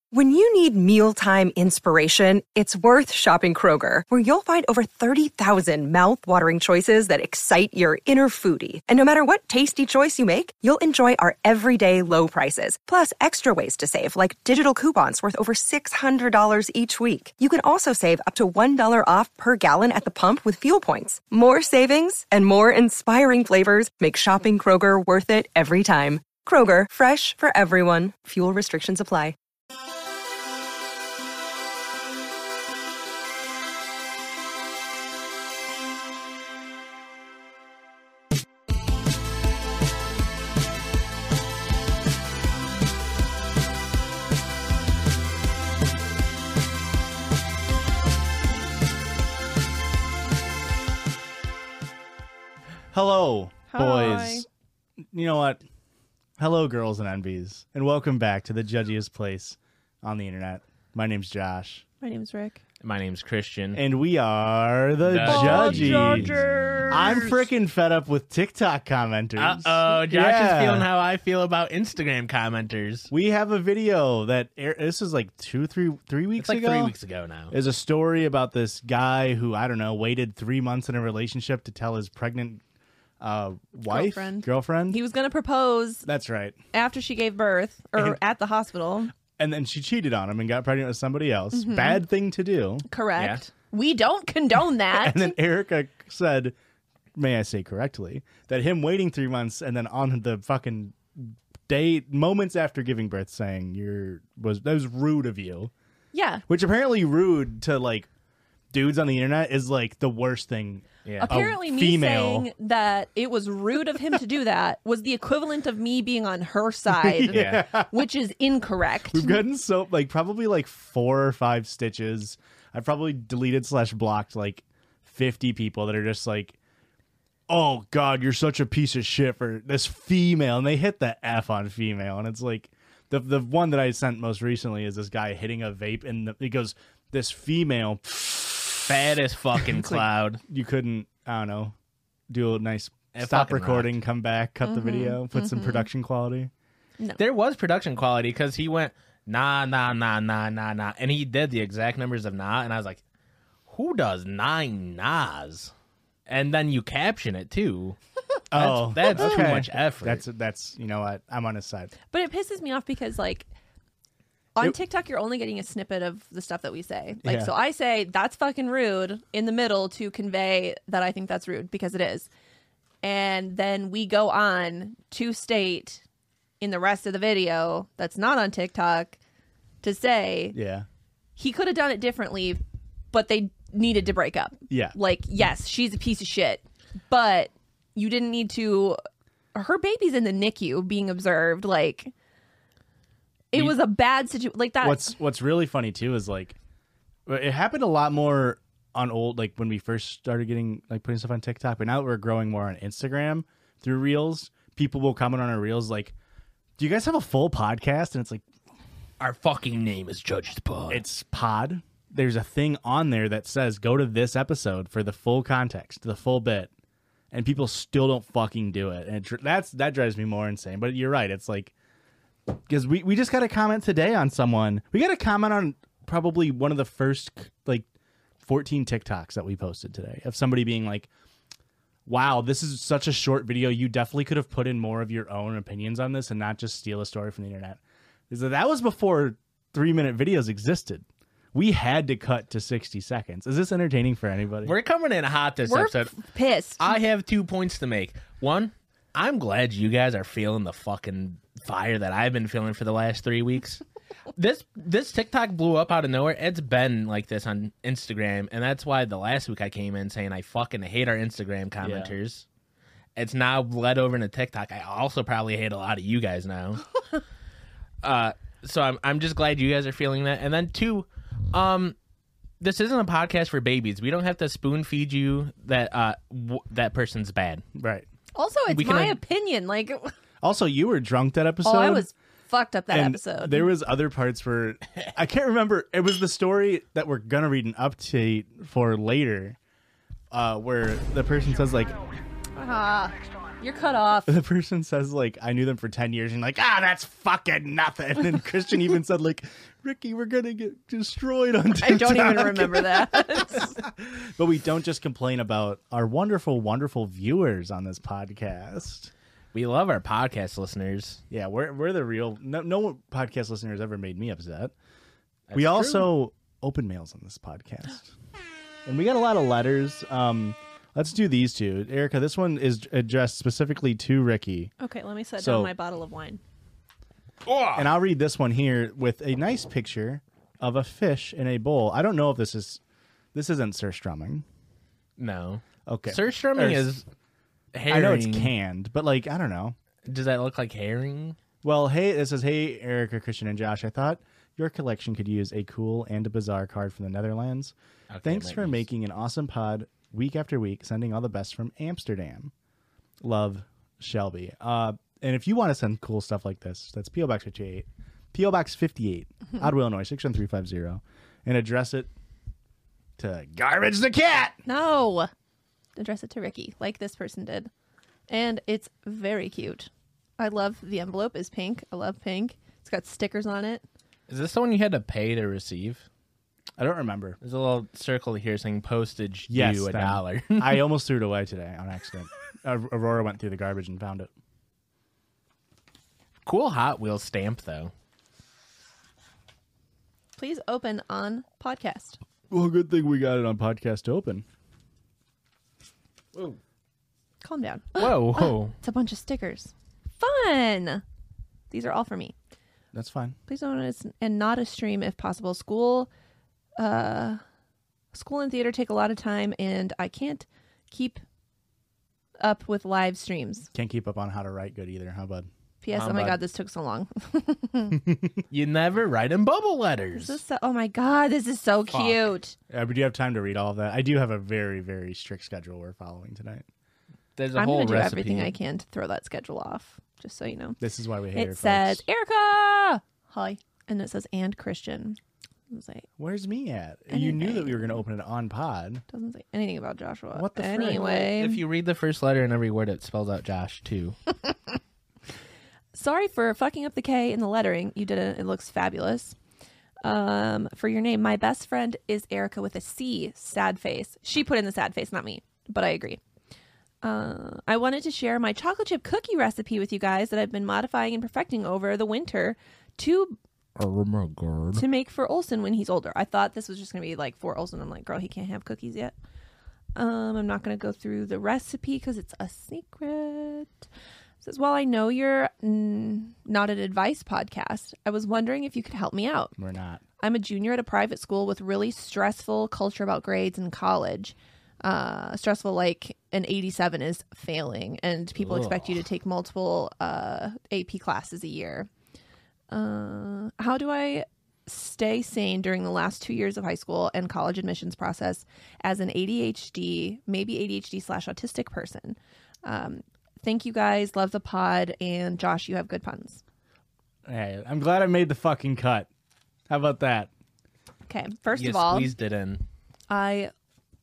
When you need mealtime inspiration, it's worth shopping Kroger, where you'll find over 30,000 mouth-watering choices that excite your inner foodie. And no matter what tasty choice you make, you'll enjoy our everyday low prices, plus extra ways to save, like digital coupons worth over $600 each week. You can also save up to $1 off per gallon at the pump with fuel points. More savings and more inspiring flavors make shopping Kroger worth it every time. Kroger, fresh for everyone. Fuel restrictions apply. Hello, Hi. boys. You know what? Hello, girls and envies, and welcome back to the judgiest place on the internet. My name's Josh, My name's Rick. My name's Christian. and we are the Judgies. Judgies. I'm freaking fed up with TikTok commenters. Uh-oh, Josh Yeah. is feeling how I feel about Instagram commenters. We have a video that this is like 3 weeks It's like ago. 3 weeks ago now. There's a story about this guy who, I don't know, waited 3 months in a relationship to tell his pregnant wife, girlfriend. He was going to propose That's right. after she gave birth or at the hospital. And then she cheated on him and got pregnant with somebody else. Bad thing to do. Correct. We don't condone that. And then Erica said, may I say correctly, that him waiting 3 months and then on the fucking day, moments after giving birth, saying that was rude of you. Yeah. Which apparently rude to like dudes on the internet is like the worst thing. Yeah. Apparently, me female. saying that it was rude of him to do that was the equivalent of me being on her side, Yeah. which is incorrect. We've gotten so probably 4 or 5 stitches. I've probably deleted / blocked 50 people that are just like, oh God, you're such a piece of shit for this female, and they hit the F on female, and it's like the one that I sent most recently is this guy hitting a vape, and he goes, this female, Bad as fucking cloud. you couldn't, I don't know, do a nice It stop fucking recording, come back, cut the video, put some production quality. There was production quality because he went, nah, nah, nah, nah, nah, nah. And he did the exact numbers of nah. And I was like, who does 9 nahs? And then you caption it too. That's too okay. much effort. That's you know what, I'm on his side. But it pisses me off because, on TikTok, you're only getting a snippet of the stuff that we say. Yeah. So I say, that's fucking rude in the middle to convey that I think that's rude, because it is. And then we go on to state in the rest of the video that's not on TikTok to say Yeah. he could have done it differently, but they needed to break up. Yeah. Yes, she's a piece of shit, but you didn't need to. Her baby's in the NICU being observed. It was a bad situation. That. What's really funny too is it happened a lot more on old, when we first started getting putting stuff on TikTok, but now that we're growing more on Instagram through Reels, people will comment on our Reels do you guys have a full podcast? And it's like, Our fucking name is Judge's Pod. it's pod. There's a thing on there that says go to this episode for the full context, the full bit, and people still don't fucking do it, and that drives me more insane. But you're right, it's because we just got a comment today on someone. We got a comment on probably one of the first 14 TikToks that we posted today of somebody being like, wow, this is such a short video. You definitely could have put in more of your own opinions on this and not just steal a story from the internet. That was before 3-minute videos existed. We had to cut to 60 seconds. Is this entertaining for anybody? We're coming in hot this We're episode. pissed. I have 2 points to make. One, I'm glad you guys are feeling the fucking fire that I've been feeling for the last 3 weeks. This TikTok blew up out of nowhere. It's been like this on Instagram, and that's why the last week I came in saying I fucking hate our Instagram commenters. Yeah. It's now bled over into TikTok. I also probably hate a lot of you guys now. So I'm just glad you guys are feeling that. And then 2, this isn't a podcast for babies. We don't have to spoon feed you that that person's bad. Right. Also, it's my opinion. Also, you were drunk that episode. I was fucked up that and episode. There was other parts where I can't remember. It was the story that we're gonna read an update for later, where the person says You're cut off. The person says, like, I knew them for 10 years, and like, that's fucking nothing. And then Christian even said, like, Ricky, we're going to get destroyed on TikTok. I don't even remember that. But we don't just complain about our wonderful, wonderful viewers on this podcast. We love our podcast listeners. Yeah, we're the real... No podcast listener has ever made me upset. We true. also open mails on this podcast. And we got a lot of letters. Let's do these two. Erica, this one is addressed specifically to Ricky. Okay, let me set So- down my bottle of wine. And I'll read this one here with a nice picture of a fish in a bowl. I don't know if this isn't surströmming. No. Okay. Surströmming is herring. I know it's canned, but like, I don't know. Does that look like herring? Well, hey, this says, hey, Erica, Christian, and Josh. I thought your collection could use a cool and a bizarre card from the Netherlands. Okay, Thanks that for means- making an awesome pod week after week, sending all the best from Amsterdam. Love, Shelby. And if you want to send cool stuff like this, that's P.O. Box 58, P.O. Box 58, Ottawa, Illinois, 61350, and address it to Garbage the Cat. No. Address it to Ricky, like this person did. And it's very cute. I love the envelope is pink. I love pink. It's got stickers on it. Is this the one you had to pay to receive? I don't remember. There's a little circle here saying postage Yes, due then. $1. I almost threw it away today on accident. Aurora went through the garbage and found it. Cool Hot Wheels stamp, though. Please open on podcast. Well, good thing we got it on podcast to open. Whoa. Calm down. Whoa, whoa. It's a bunch of stickers. Fun. These are all for me. That's fine. Please don't and not a stream if possible. School and theater take a lot of time, and I can't keep up with live streams. Can't keep up on how to write good either, huh, bud? P.S. Oh my God, this took so long. You never write in bubble letters. Oh my God, this is so cute. But do you have time to read all of that? I do have a very, very strict schedule we're following tonight. There's a I'm whole going to do recipe. everything I can to throw that schedule off, just so you know. This is why we hate her, It says, folks. Erica! Hi. And it says, and Christian. It doesn't say, Where's me at? You knew that we were going to open it on pod. doesn't say anything about Joshua. What the frick? Anyway. If you read the first letter in every word, it spells out Josh, too. Sorry for fucking up the K in the lettering. You didn't. It looks fabulous. For your name, my best friend is Erica with a C, sad face. She put in the sad face, not me, but I agree. I wanted to share my chocolate chip cookie recipe with you guys that I've been modifying and perfecting over the winter to Oh my God. to make for Olsen when he's older. I thought this was just going to be like for Olsen. I'm like, girl, he can't have cookies yet. I'm not going to go through the recipe because it's a secret. It says, well, I know you're not an advice podcast. I was wondering if you could help me out. We're not. I'm a junior at a private school with really stressful culture about grades in college. Stressful like an 87 is failing and people expect you to take multiple AP classes a year. How do I stay sane during the last 2 years of high school and college admissions process as an ADHD, maybe ADHD/autistic person? Thank you guys. Love the pod. And Josh, you have good puns. Hey, I'm glad I made the fucking cut. How about that? Okay. First You of all, squeezed it in. I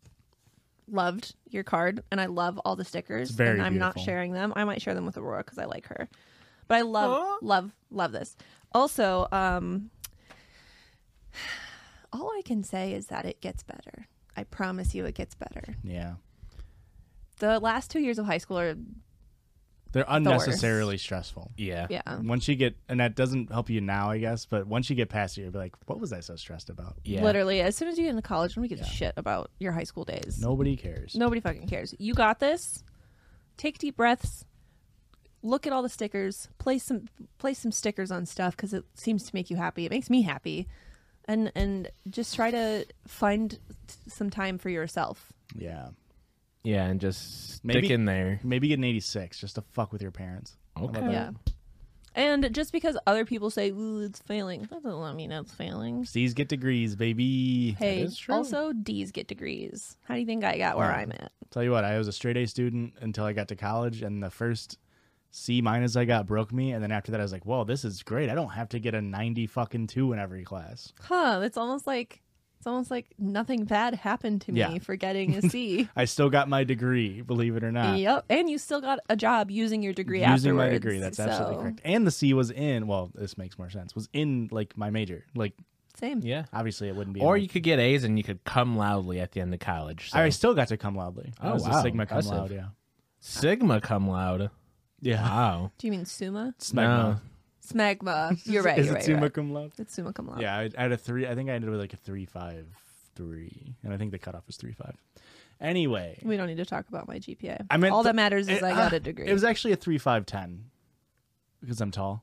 loved your card and I love all the stickers. It's very and I'm not beautiful. sharing them. I might share them with Aurora because I like her. But I love this. Also, all I can say is that it gets better. I promise you it gets better. Yeah. The last 2 years of high school are, They're unnecessarily stressful. Yeah. yeah. Once you get, and that doesn't help you now, I guess, but once you get past it, you'll be like, what was I so stressed about? Yeah. Literally, as soon as you get into college, nobody gives a shit about your high school days. Nobody cares. Nobody fucking cares. You got this. Take deep breaths. Look at all the stickers. Place some stickers on stuff because it seems to make you happy. It makes me happy, and just try to find some time for yourself. Yeah. Yeah, and just stick Maybe- in there. Maybe get an 86 just to fuck with your parents. Okay. Yeah. And just because other people say, ooh, it's failing, that doesn't mean it's failing. C's get degrees, baby. Hey, is true. also D's get degrees. How do you think I got where I'm at? Tell you what, I was a straight A student until I got to college, and the first C- I got broke me, and then after that I was like, whoa, this is great. I don't have to get a 90 fucking 2 in every class. Huh, it's almost like It's almost like nothing bad happened to me Yeah. for getting a C. I still got my degree, believe it or not. Yep. And you still got a job using your degree Using my afterwards, degree, that's absolutely so- correct. And the C was in, well, this makes more sense, was in like my major. Like, Same. Yeah. obviously it wouldn't be. Or in, you could get A's and you could come loudly at the end of college. So. I still got to cum loudly. I Oh, was wow. a Sigma cum Impressive. laude, yeah. Sigma cum laude. Yeah. Wow. Do you mean summa? Smegma. No. Smegma. You're right. Is You're it right. summa You're right. cum laude? It's summa cum laude. Yeah, I had a 3. I think I ended with like a 3.53, and I think the cutoff was 3.5. Anyway, We don't need to talk about my GPA. I meant all that matters is I got a degree. It was actually a 3.510 because I'm tall.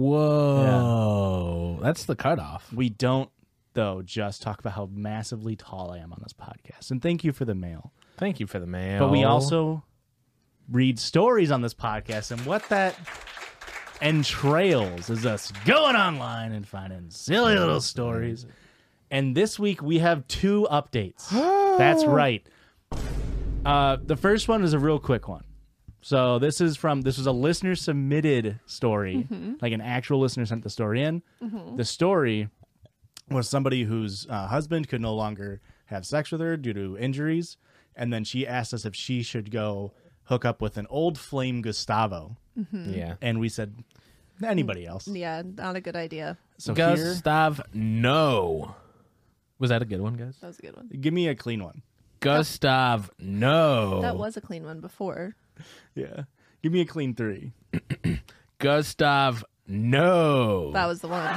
Whoa. That's the cutoff. We don't, though, just talk about how massively tall I am on this podcast, and thank you for the mail. Thank you for the mail. But we also read stories on this podcast, and what that entrails is us going online and finding silly little stories. And this week we have 2 updates. That's right. The first one is a real quick one. So this was a listener submitted story, like an actual listener sent the story in. The story was somebody whose husband could no longer have sex with her due to injuries, and then she asked us if she should go hook up with an old flame Gustavo, Yeah. and we said anybody else. Yeah, not a good idea. So here, Gustav, no. Was that a good one, guys? That was a good one. give me a clean one. Gustav, no. That was a clean one before. Yeah, give me a clean 3. Gustav, no. That was the one.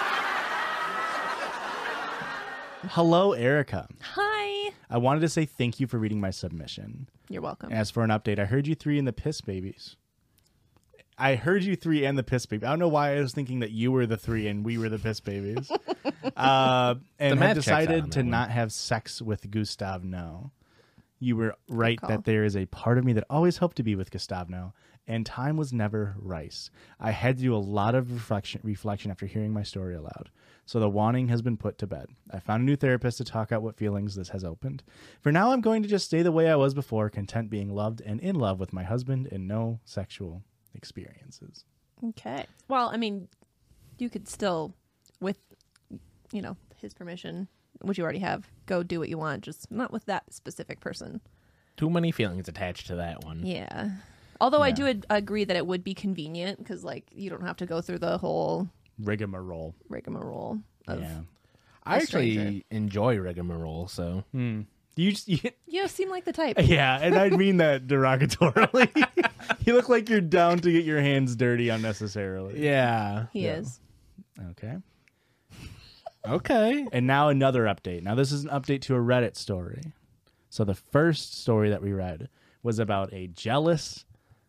Hello, Erica. Hi. I wanted to say thank you for reading my submission. You're welcome. As for an update, I heard you 3 in the Piss Babies. I heard you 3 and the Piss Babies. I don't know why I was thinking that you were the 3 and we were the Piss Babies. And math have checks out on decided that to one. not have sex with Gustav now. You were right call. that there is a part of me that always hoped to be with Gustav now, and time was never rice. I had to do a lot of reflection after hearing my story aloud. So the wanting has been put to bed. I found a new therapist to talk out what feelings this has opened. For now, I'm going to just stay the way I was before, content being loved and in love with my husband and no sexual experiences. Okay. Well, I mean, you could still, with, his permission, which you already have, go do what you want, just not with that specific person. Too many feelings attached to that one. Yeah. Although I Yeah. do agree that it would be convenient because, you don't have to go through the whole Rigmarole. rigmarole of. Yeah. I A stranger. actually enjoy rigmarole, so. You You seem like the type. yeah, and I mean that derogatorily. You look like you're down to get your hands dirty unnecessarily. Yeah. He is. Okay. Okay. And now another update. Now this is an update to a Reddit story. So the first story that we read was about a jealous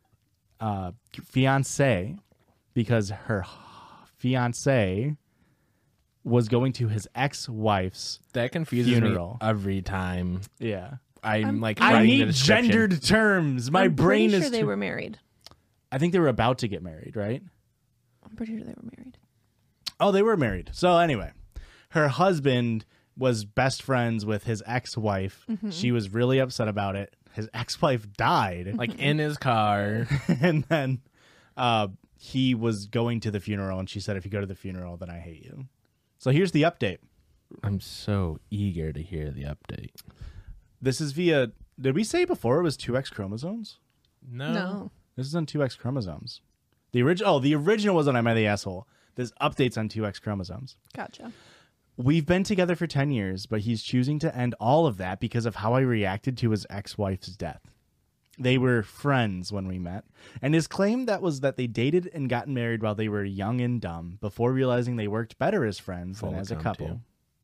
fiance because her fiance was going to his ex-wife's That confuses funeral. me every time. Yeah. I'm like, I writing the need description. gendered terms. My I'm brain pretty is sure they too- were married. I think they were about to get married, right? I'm pretty sure they were married. Oh, they were married. So anyway, her husband was best friends with his ex-wife. She was really upset about it. His ex-wife died. Like in his car. And then he was going to the funeral, and she said, if you go to the funeral, then I hate you. So here's the update. I'm so eager to hear the update. This is via, did we say before it was 2X chromosomes? No. This is on 2X chromosomes. The original was on Am I the Asshole? This update's on 2X chromosomes. Gotcha. We've been together for 10 years, but he's choosing to end all of that because of how I reacted to his ex-wife's death. They were friends when we met, and his claim was that they dated and gotten married while they were young and dumb before realizing they worked better as friends than Full as a account, couple.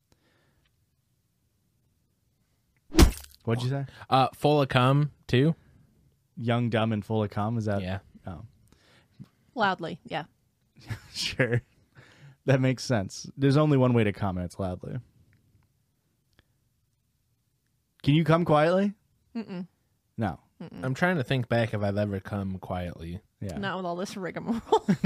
What'd you say? Full of cum, too? Young, dumb, and full of cum? Is that? Yeah. Oh, Loudly. Yeah. sure. That makes sense. There's only one way to comment. It's loudly. Can you come quietly? Mm-mm. No. I'm trying to think back if I've ever come quietly. Yeah. Not with all this rigmarole.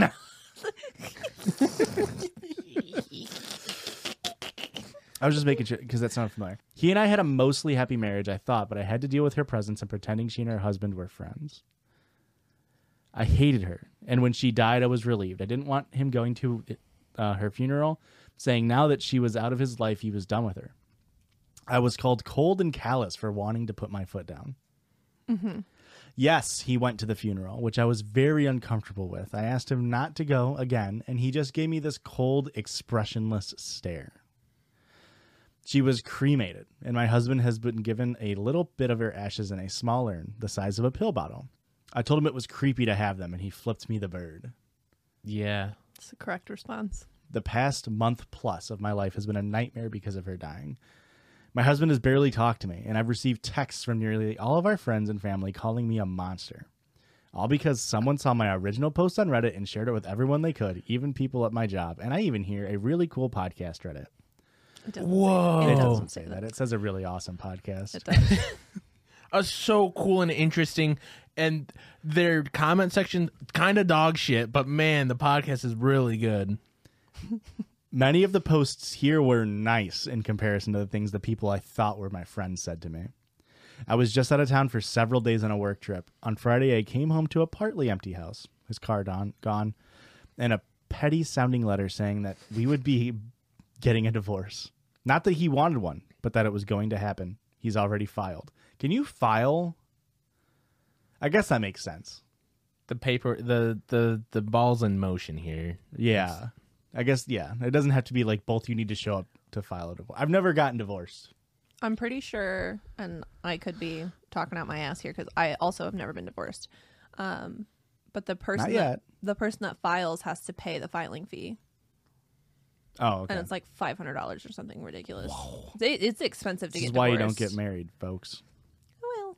I was just making sure because that sounded familiar. He and I had a mostly happy marriage, I thought, but I had to deal with her presence and pretending she and her husband were friends. I hated her, and when she died, I was relieved. I didn't want him going to her funeral, saying now that she was out of his life, he was done with her. I was called cold and callous for wanting to put my foot down. Yes, he went to the funeral, which I was very uncomfortable with. I asked him not to go again, and he just gave me this cold, expressionless stare. She was cremated, and my husband has been given a little bit of her ashes in a small urn the size of a pill bottle. I told him it was creepy to have them, and he flipped me the bird. Yeah. It's the correct response. The past month plus of my life has been a nightmare because of her dying. My husband has barely talked to me, and I've received texts from nearly all of our friends and family calling me a monster. All because someone saw my original post on Reddit and shared it with everyone they could, even people at my job. And I even hear a really cool podcast Reddit. It doesn't Whoa. Say, It it doesn't doesn't say that. It says a really awesome podcast. It does. So cool and interesting, and their comment section kind of dog shit, but man, the podcast is really good. Many of the posts here were nice in comparison to the things the people I thought were my friends said to me. I was just out of town for several days on a work trip. On Friday, I came home to a partly empty house, his car gone, and a petty-sounding letter saying that we would be getting a divorce. Not that he wanted one, but that it was going to happen. He's already filed. Can you file? I guess that makes sense. The paper, the ball's in motion here. Yeah. I guess, yeah. It doesn't have to be like both you need to show up to file a divorce. I've never gotten divorced. I'm pretty sure, and I could be talking out my ass here because I also have never been divorced. But the person Not yet. the person that files has to pay the filing fee, Oh, okay. and it's like $500 or something ridiculous. It's expensive to This get is divorced. why you don't get married, folks. Well,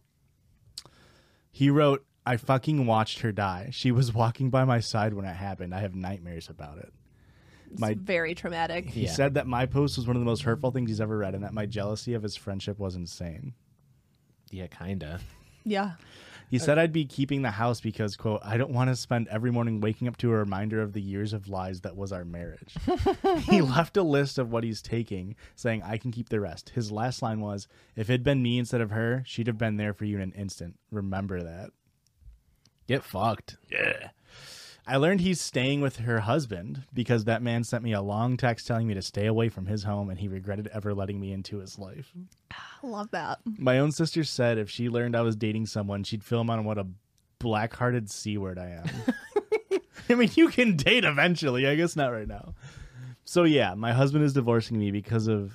He wrote, I fucking watched her die. She was walking by my side when it happened. I have nightmares about it. it's very traumatic. He said that my post was one of the most hurtful things he's ever read and that my jealousy of his friendship was insane. Yeah, kinda. Yeah. He said I'd be keeping the house because, quote, I don't want to spend every morning waking up to a reminder of the years of lies that was our marriage. He left a list of what he's taking, saying I can keep the rest. His last line was, if it'd been me instead of her, she'd have been there for you in an instant. Remember that. Get fucked. Yeah. I learned he's staying with her husband because that man sent me a long text telling me to stay away from his home and he regretted ever letting me into his life. I love that. My own sister said if she learned I was dating someone, she'd fill him on what a black-hearted C-word I am. I mean, you can date eventually. I guess not right now. So, yeah, my husband is divorcing me because of...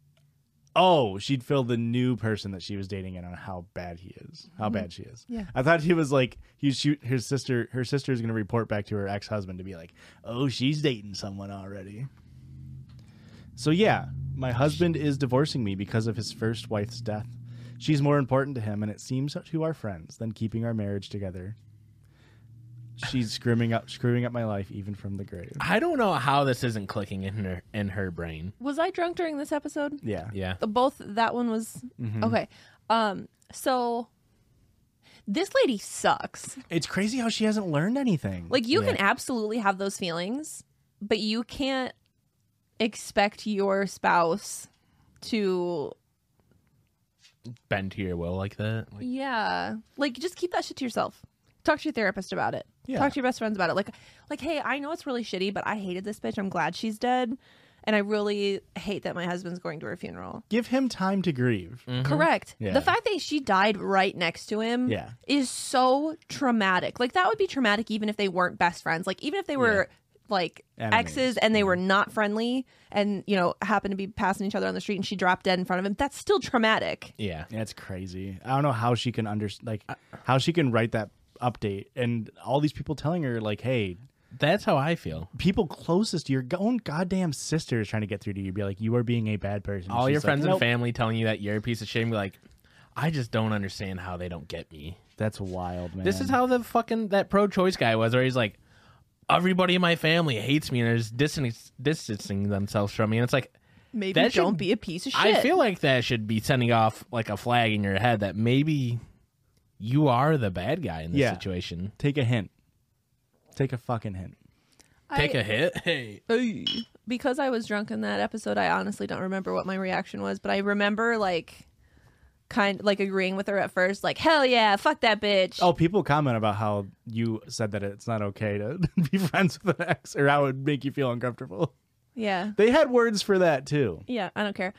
Oh, she'd fill the new person that she was dating in on how bad he is. How bad she is. Yeah. I thought he was like, her sister is going to report back to her ex-husband to be like, oh, she's dating someone already. So, yeah, my husband is divorcing me because of his first wife's death. She's more important to him, and it seems to our friends, than keeping our marriage together. She's screwing up my life even from the grave. I don't know how this isn't clicking in her brain. Was I drunk during this episode? Yeah. Yeah. Both that one was okay. So this lady sucks. It's crazy how she hasn't learned anything. Like you can absolutely have those feelings, but you can't expect your spouse to Bend to your will like that. like just keep that shit to yourself. Talk to your therapist about it. Yeah. Talk to your best friends about it. Like, hey, I know it's really shitty, but I hated this bitch. I'm glad she's dead. And I really hate that my husband's going to her funeral. Give him time to grieve. Correct. Yeah. The fact that she died right next to him Yeah. is so traumatic. Like, that would be traumatic even if they weren't best friends. Like, even if they were, like, Enemies. exes and they were not friendly and, you know, happened to be passing each other on the street and she dropped dead in front of him, that's still traumatic. Yeah. Yeah, it's crazy. I don't know how she can how she can write that update and all these people telling her like, hey, That's how I feel. people closest to your own goddamn sister is trying to get through to you, be like, you are being a bad person. All She's your like, friends and "Nope." family telling you that you're a piece of shit and be like, I just don't understand how they don't get me. That's wild, man. This is how the fucking that pro-choice guy was, where he's like, everybody in my family hates me and they're just distancing themselves from me. And it's like, Maybe That don't should- be a piece of shit. I feel like that should be sending off like a flag in your head that maybe you are the bad guy in this Yeah. situation. Take a hint. Take a fucking hint. Take a hit. Hey. Because I was drunk in that episode, I honestly don't remember what my reaction was, but I remember kind of agreeing with her at first, like, hell yeah, fuck that bitch. Oh, people comment about how you said that it's not okay to be friends with an ex or how it would make you feel uncomfortable. Yeah. They had words for that too. Yeah, I don't care.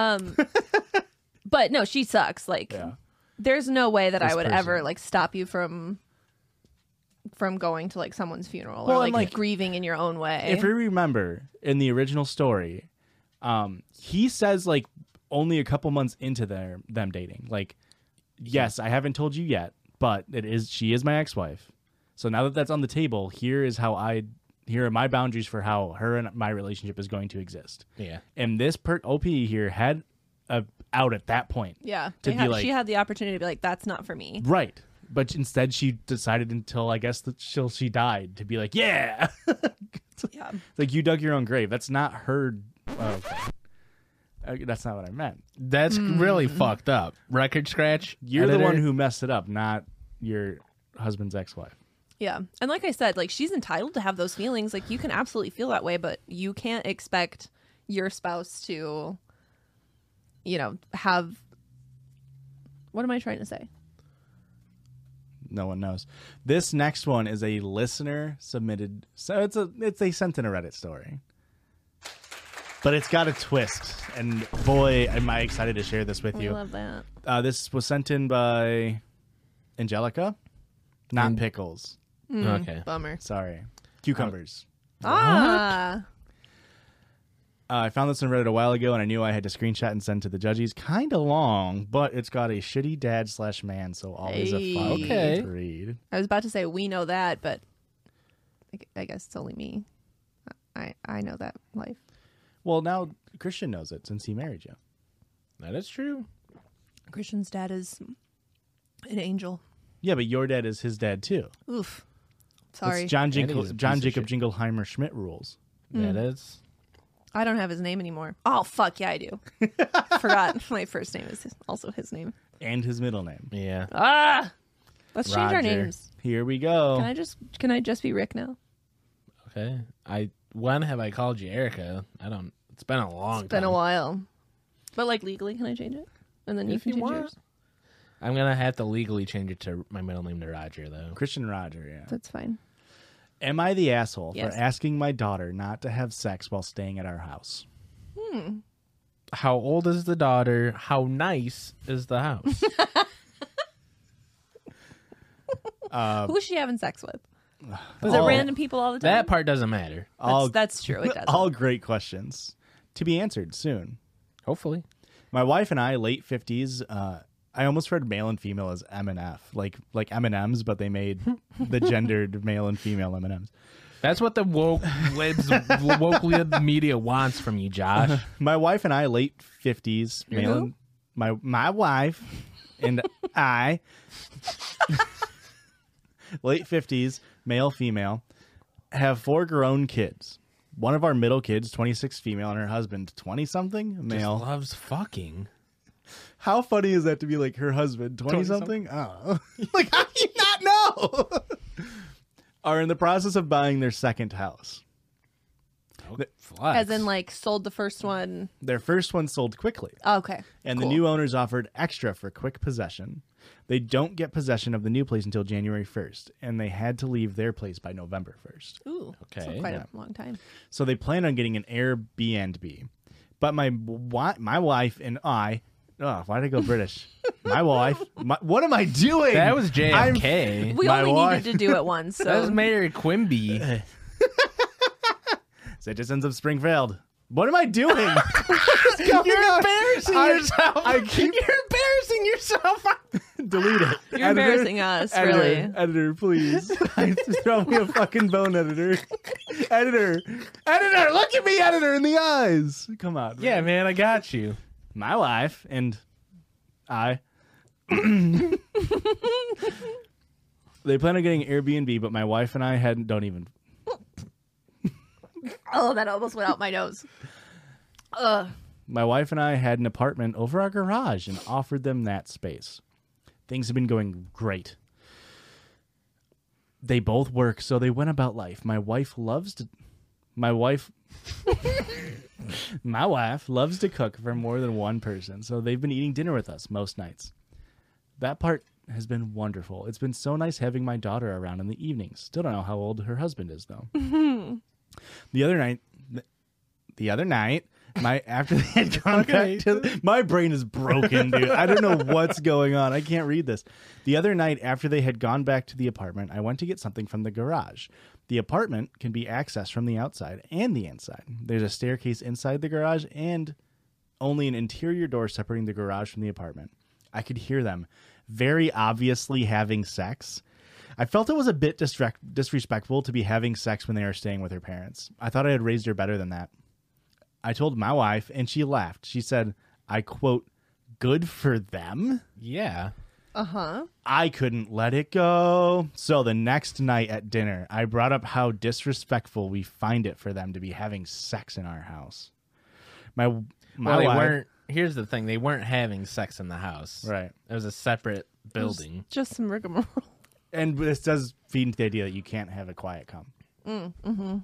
But no, she sucks. Like, Yeah. there's no way that I This would person. ever like stop you from going to like someone's funeral Well, or and, like like, grieving in your own way. If you remember in the original story, he says like only a couple months into them dating, like, yes, I haven't told you yet, but she is my ex-wife. So now that that's on the table, here are my boundaries for how her and my relationship is going to exist. Yeah. And this OP here had a out at that point. yeah, to be like- she had the opportunity to be like, that's not for me. Right. But instead she decided until I guess till she died to be like, yeah. Yeah. It's like you dug your own grave. That's not her. Oh, okay. That's not what I meant. That's really fucked up. Record scratch. You're the editor? one who messed it up, not your husband's ex-wife. Yeah. And like I said, like she's entitled to have those feelings. Like you can absolutely feel that way, but you can't expect your spouse to, have. What am I trying to say? No one knows. This next one is a listener submitted. So it's a sent in a Reddit story. But it's got a twist. And boy, am I excited to share this with We you. love that. This was sent in by Angelica, not Pickles. Okay. Bummer. Sorry. Cucumbers. Ah. I found this on Reddit a while ago, and I knew I had to screenshot and send to the judges. Kind of long, but it's got a shitty dad/man, so always a fun Okay. read. I was about to say we know that, but I guess it's only me. I know that life. Well, now Christian knows it since he married you. That is true. Christian's dad is an angel. Yeah, but your dad is his dad too. Oof. Sorry. It's John And he's a Jacob piece of shit. Jingleheimer Schmidt rules. That is. I don't have his name anymore. Oh, fuck. Yeah, I do. Forgot my first name is also his name. And his middle name. Yeah. Ah! Let's change our Roger. names. Here we go. Can I just be Rick now? Okay. When have I called you Erica? It's been a long time. It's been a while. But like legally, can I change it? And then you If can you change want. yours. I'm gonna have to legally change it to my middle name to Roger, though. Christian Roger, yeah. That's fine. Am I the asshole Yes. for asking my daughter not to have sex while staying at our house? How old is the daughter? How nice is the house? Who's she having sex with? Is it all- random people all the time? That part doesn't matter. That's true. It does. All great questions to be answered soon. Hopefully. My wife and I, late 50s, I almost read male and female as M and F, like M&Ms, but they made the gendered male and female M&Ms. That's what the woke lib media wants from you, Josh. My wife and I, late 50s, male who? and my wife and I, late 50s, male, female, have 4 grown kids. One of our middle kids, 26 female, and her husband, 20-something male. Just loves fucking. How funny is that to be like her husband, 20-something? Oh. Like, how do you not know? Are in the process of buying their second house. Flex. As in, like, sold the first one. Their first one sold quickly, Okay. and Cool. the new owners offered extra for quick possession. They don't get possession of the new place until January 1st, and they had to leave their place by November 1st. Ooh. Okay. So quite a long time. So they plan on getting an Airbnb. But my wife and I... Oh, why did I go British? My wife... what am I doing? That was JFK. We My only wife- needed to do it once. So. That was Mary Quimby. Citizens of Springfield. What am I doing? You're embarrassing yourself. I keep You're embarrassing yourself. delete it. You're embarrassing us, editor, really. Editor, please. Throw me a fucking bone, editor. Editor, look at me, editor, in the eyes. Come on. Yeah, man, I got you. My wife and I. They plan on getting Airbnb, but my wife and I don't even. Oh, that almost went out my nose. Ugh. My wife and I had an apartment over our garage and offered them that space. Things have been going great. They both work, so they went about life. My wife loves to cook for more than one person, so they've been eating dinner with us most nights. That part has been wonderful. It's been so nice having my daughter around in the evenings. Still don't know how old her husband is, though. The other night, the other night, after they had gone back to my brain is broken, dude. I don't know what's going on. I can't read this. The other night, after they had gone back to the apartment, I went to get something from the garage. The apartment can be accessed from the outside and the inside. There's a staircase inside the garage and only an interior door separating the garage from the apartment. I could hear them very obviously having sex. I felt it was a bit disrespectful to be having sex when they are staying with her parents. I thought I had raised her better than that. I told my wife, and she laughed. She said, I quote, good for them? Yeah. Uh-huh. I couldn't let it go. So the next night at dinner, I brought up how disrespectful we find it for them to be having sex in our house. My Well, they wife, weren't. Here's the thing: they weren't having sex in the house. right. It was a separate building. Just some rigmarole. And this does feed into the idea that you can't have a quiet cum.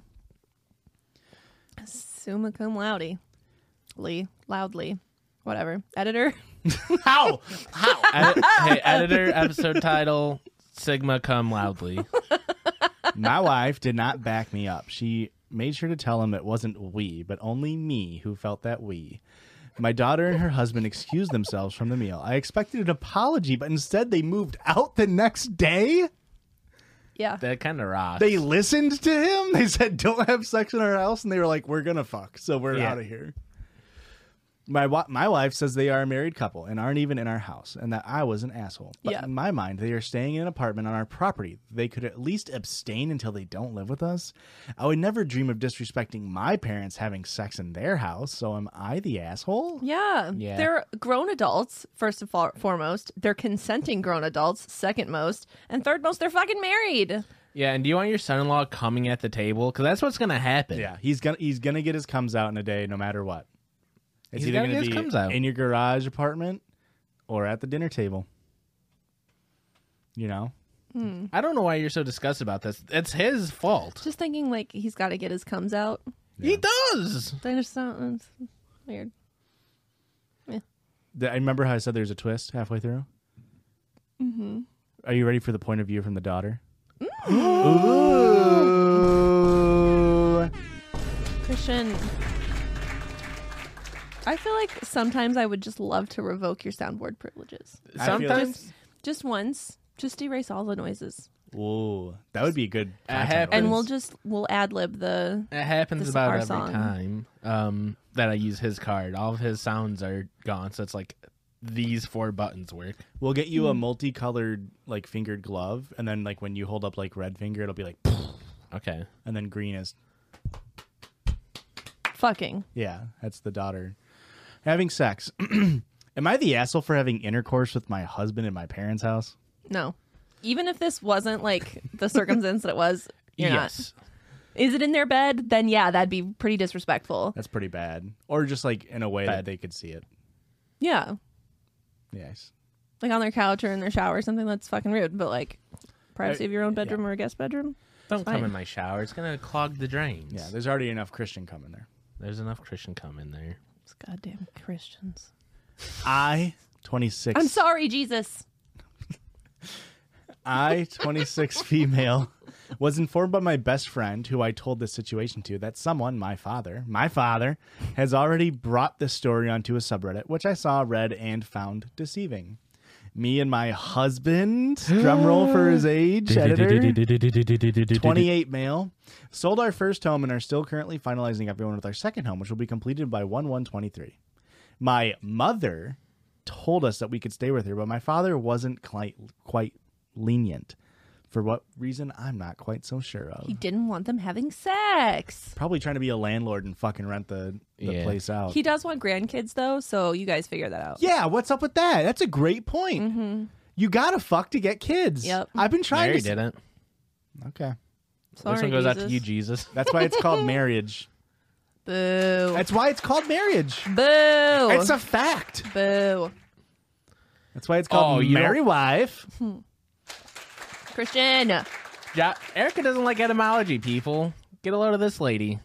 Summa cum laude. Loudly. Whatever. Editor. How? Hey, editor, episode title: Sigma cum loudly. My wife did not back me up. She made sure to tell him it wasn't we, but only me who felt that we. My daughter and her husband excused themselves from the meal. I expected an apology, but instead they moved out the next day. Yeah. That kind of rocks. They listened to him. They said, don't have sex in our house. And they were like, we're going to fuck. So we're Yeah. out of here. My wife says they are a married couple and aren't even in our house and that I was an asshole. But Yeah. in my mind, they are staying in an apartment on our property. They could at least abstain until they don't live with us. I would never dream of disrespecting my parents having sex in their house. So am I the asshole? Yeah. Yeah. They're grown adults, first and foremost. They're consenting grown adults, second most. And third most, they're fucking married. Yeah, and do you want your son-in-law coming at the table? Because that's what's gonna happen. Yeah, he's gonna get his comes out in a day, no matter what. It's He's either gotta gonna get his be comes out. in your garage apartment or at the dinner table. You know, I don't know why you're so disgusted about this. It's his fault. Just thinking like he's got to get his comes out. He does. I understand. It's weird. I remember how I said there's a twist halfway through. Mm-hmm. Are you ready for the point of view from the daughter? Ooh. Christian, I feel like sometimes I would just love to revoke your soundboard privileges. I feel Sometimes Just once. Just erase all the noises. Ooh, that would be a good. content happens. And release. we'll ad lib the it happens This is about our every song. time that I use his card. All of his sounds are gone, so it's like these 4 buttons work. We'll get you a multicolored like fingered glove, and then like when you hold up like red finger, it'll be like, Okay. and then green is fucking. yeah. That's the daughter having sex. Am I the asshole for having intercourse with my husband in my parents' house? No. Even if this wasn't like the circumstance that it was, you're Yes. not. Is it in their bed? Then yeah, that'd be pretty disrespectful. That's pretty bad. Or just like in a way that Bad. they could see it. Yeah. Yes. Like on their couch or in their shower or something, that's fucking rude. But like privacy of your own bedroom or a guest bedroom. Don't fine. come in my shower. It's gonna clog the drains. Yeah. There's already enough Christian coming there. There's enough Christian cum in there. It's goddamn Christians. I 26. I'm sorry, Jesus. I 26 female was informed by my best friend, who I told this situation to, that someone, my father, has already brought this story onto a subreddit, which I saw, read, and found deceiving. Me and my husband, drum roll for his age, editor, 28 male, sold our first home and are still currently finalizing everyone with our second home, which will be completed by 1/1/23. My mother told us that we could stay with her, but my father wasn't quite lenient. For what reason, I'm not quite so sure of. He didn't want them having sex. Probably trying to be a landlord and fucking rent the Yeah. place out. He does want grandkids though, so you guys figure that out. Yeah, what's up with that? That's a great point. You gotta fuck to get kids. Yep. I've been trying Mary to. didn't. Okay. Sorry, This one goes out to Jesus. you, Jesus. That's why it's called marriage. Boo. That's why it's called marriage. Boo. It's a fact. Boo. That's why it's called you marry wife. Christian. Yeah, Erica doesn't like etymology, people. Get a load of this lady.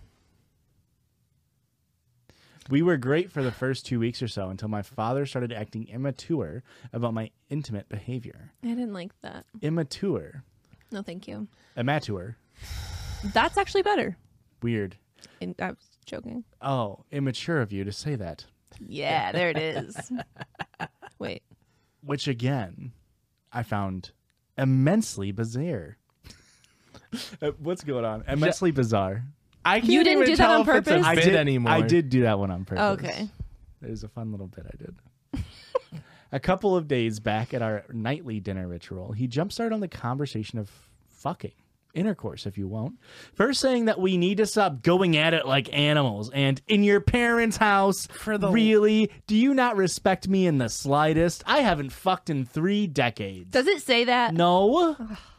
We were great for the first 2 weeks or so until my father started acting immature about my intimate behavior. I didn't like that. Immature. No, thank you. Immature. That's actually better. Weird. And, Joking. Oh, immature of you to say that. Yeah, there it is. Wait. Which, again, I found immensely bizarre. What's going on? Immensely bizarre. I can't You didn't even do that tell on if it's a purpose? bit anymore. I did do that one on purpose. Okay. It was a fun little bit I did. A couple of days back at our nightly dinner ritual, he jumpstarted on the conversation of fucking. Intercourse, if you won't. First saying that we need to stop going at it like animals, and in your parents' house, really? Do you not respect me in the slightest? I haven't fucked in 3 decades. Does it say that? No.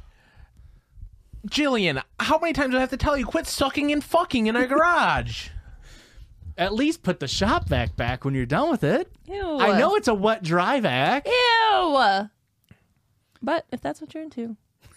Jillian, how many times do I have to tell you quit sucking and fucking in our garage? At least put the shop vac back when you're done with it. Ew. I know it's a wet, dry vac. Ew. But if that's what you're into.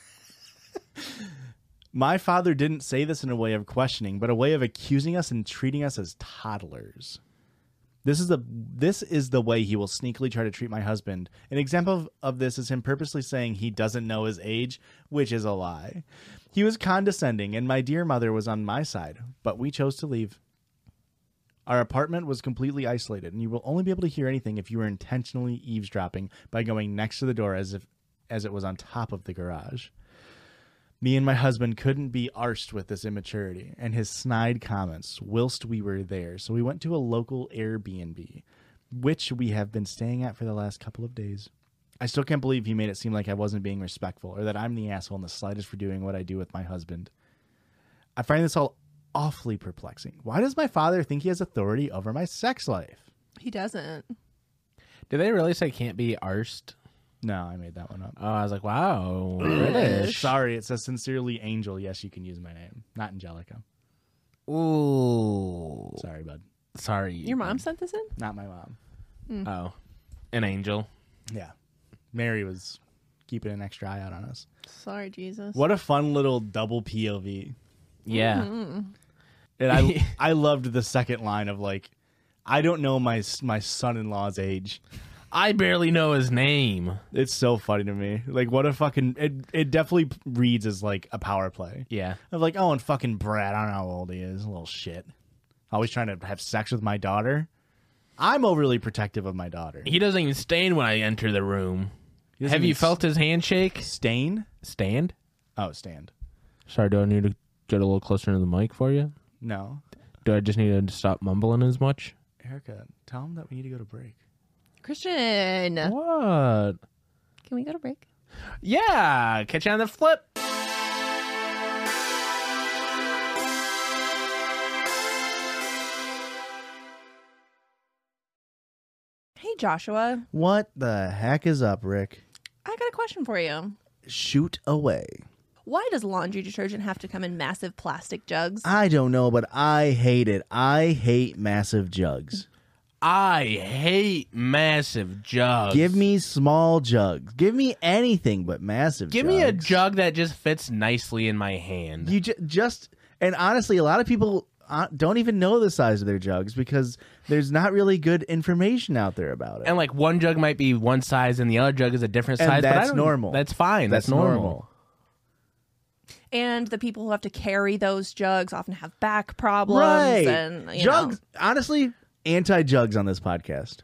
My father didn't say this in a way of questioning, but a way of accusing us and treating us as toddlers. This is the way he will sneakily try to treat my husband. An example of this is him purposely saying he doesn't know his age, which is a lie. He was condescending, and my dear mother was on my side, but we chose to leave. Our apartment was completely isolated, and you will only be able to hear anything if you were intentionally eavesdropping by going next to the door as it was on top of the garage. Me and my husband couldn't be arsed with this immaturity and his snide comments whilst we were there, so we went to a local Airbnb, which we have been staying at for the last couple of days. I still can't believe he made it seem like I wasn't being respectful or that I'm the asshole in the slightest for doing what I do with my husband. I find this all awfully perplexing. Why does my father think he has authority over my sex life? He doesn't. Did they really say can't be arsed? No, I made that one up. Oh, I was like, wow, British. Sorry, it says sincerely Angel. Yes, you can use my name, not Angelica. Ooh. Sorry, bud. Sorry. Your mom sent this in? Not my mom. Oh. An angel. Yeah. Mary was keeping an extra eye out on us. Sorry, Jesus. What a fun little double POV. Yeah. And I loved the second line of like, I don't know my son-in-law's age. I barely know his name. It's so funny to me. Like, what a fucking... It definitely reads as, like, a power play. Yeah. Of like, oh, and fucking Brad, I don't know how old he is. A little shit. Always trying to have sex with my daughter. I'm overly protective of my daughter. He doesn't even stand when I enter the room. He doesn't Have even you felt his handshake? Stain? Stand? Oh, stand. Sorry, do I need to get a little closer to the mic for you? No. Do I just need to stop mumbling as much? Erica, tell him that we need to go to break. Christian. What? Can we go to break? Yeah, catch you on the flip. Hey, Joshua. What the heck is up, Rick? I got a question for you. Shoot away. Why does laundry detergent have to come in massive plastic jugs? I don't know, but I hate it. I hate massive jugs. I hate massive jugs. Give me small jugs. Give me anything but massive Give jugs. me a jug that just fits nicely in my hand. You just and honestly, a lot of people don't even know the size of their jugs because there's not really good information out there about it. And like one jug might be one size and the other jug is a different And size. But that's I don't- normal. That's fine. That's normal. And the people who have to carry those jugs often have back problems. Right. And, you Jugs, know. honestly, anti-jugs on this podcast.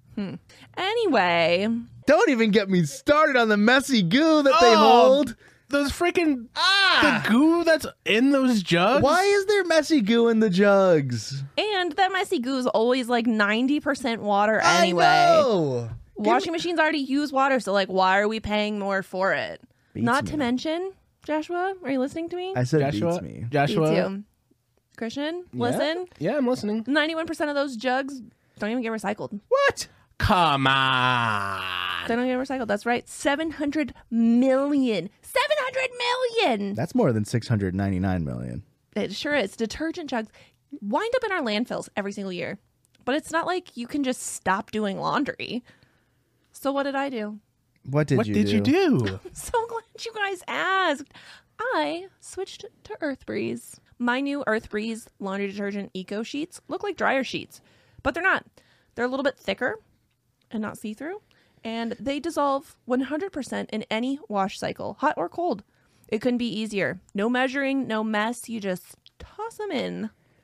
Anyway, Don't even get me started on the messy goo that they Oh, hold. Those freaking the goo that's in those jugs. Why is there messy goo in the jugs? and that messy goo is always like 90% water anyway. I know. Washing machines already use water, so like, why are we paying more for it? Beats Not me. to mention, Joshua, are you listening to me? I said Joshua? beats me. Joshua? Beats you. Christian, listen. Yeah, I'm listening. 91% of those jugs don't even get recycled. What? Come on. They don't get recycled. That's right. 700 million. 700 million! That's more than 699 million. It sure is. Detergent jugs wind up in our landfills every single year. But it's not like you can just stop doing laundry. So what did I do? What did you you do? I'm so glad you guys asked. I switched to Earth Breeze. My new Earth Breeze laundry detergent eco sheets look like dryer sheets, but they're not. They're a little bit thicker and not see-through, and they dissolve 100% in any wash cycle, hot or cold. It couldn't be easier. No measuring, no mess. You just toss them in.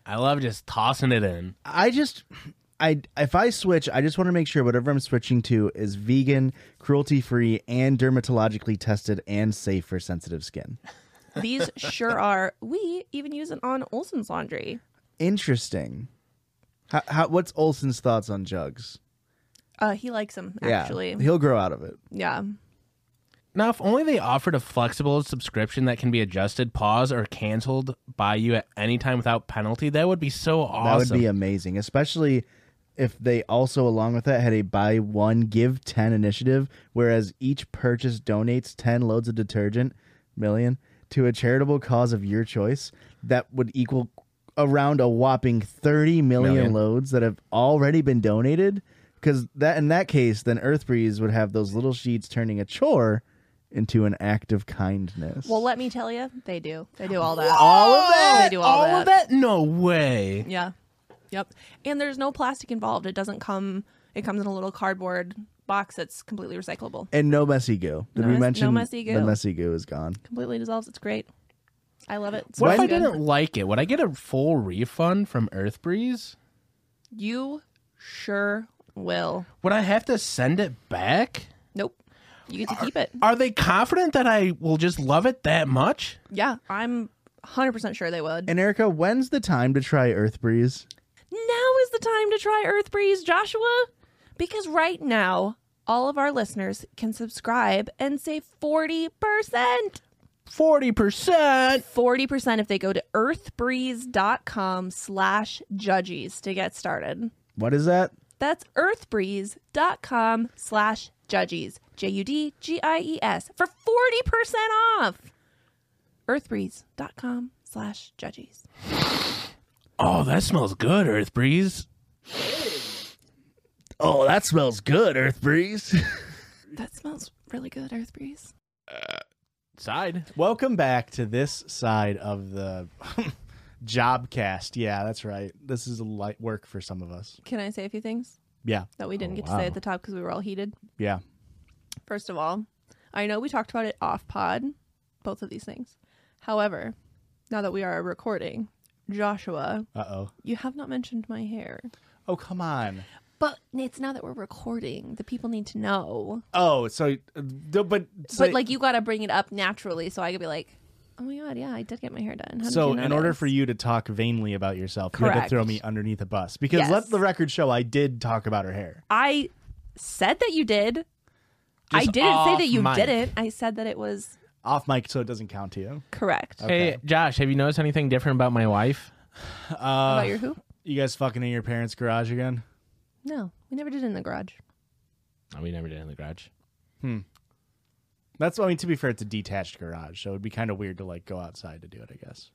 I love just tossing it in. If I switch, I just want to make sure whatever I'm switching to is vegan, cruelty-free, and dermatologically tested and safe for sensitive skin. These sure are. We even use it on Olsen's laundry. Interesting. What's Olsen's thoughts on jugs? He likes them, actually. Yeah, he'll grow out of it. Yeah. Now, if only they offered a flexible subscription that can be adjusted, paused, or canceled by you at any time without penalty, that would be so awesome. That would be amazing, especially if they also, along with that, had a buy one, give 10 initiative, whereas each purchase donates 10 loads of detergent million to a charitable cause of your choice. That would equal around a whopping 30 million loads that have already been donated. Because that, in that case, then Earthbreeze would have those little sheets turning a chore into an act of kindness. Well, let me tell you, they do. They do all that. All of that? They do all that. of that? No way. Yeah. Yep. And there's no plastic involved. It doesn't come. It comes in a little cardboard box that's completely recyclable. And no messy goo. Did we mention no messy goo. the messy goo is gone? Completely dissolves. It's great. I love it. It's What if so I good. didn't like it? Would I get a full refund from Earthbreeze? You sure will. Would I have to send it back? Nope. You get to keep it. Are they confident that I will just love it that much? Yeah, I'm 100% sure they would. And Erica, when's the time to try Earthbreeze? Now is the time to try Earthbreeze, Joshua. Because right now, all of our listeners can subscribe and save 40%. 40%. 40% if they go to earthbreeze.com/judgies to get started. What is that? That's earthbreeze.com/judgies. JUDGIES for 40% off. Earthbreeze.com/judgies. Oh, that smells good, Earthbreeze. Oh, that smells good, Earthbreeze. That smells really good, Earthbreeze. Side. Welcome back to this side of the Jobcast. Yeah, that's right. This is a light work for some of us. Can I say a few things Yeah, that we didn't get to say at the top because we were all heated? yeah. First of all, I know we talked about it off pod, both of these things. However, now that we are recording, Joshua, Uh-oh. you have not mentioned my hair. Oh, come on. But it's now that we're recording, the people need to know. Oh, so, but Like you got to bring it up naturally, so I could be like, "Oh my god, yeah, I did get my hair done." How did so you in order notice? for you to talk vainly about yourself, you had to Correct. throw me underneath a bus because Yes. let the record show I did talk about her hair. I said that you did. I Just didn't say off that you mic. didn't. I said that it was Off mic, so it doesn't count to you. correct. Hey, Josh, have you noticed anything different about my wife? About your who? You guys fucking in your parents' garage again? No, we never did it in the garage. Oh, we never did in the garage. That's, I mean, to be fair, it's a detached garage, so it'd be kind of weird to like go outside to do it, I guess.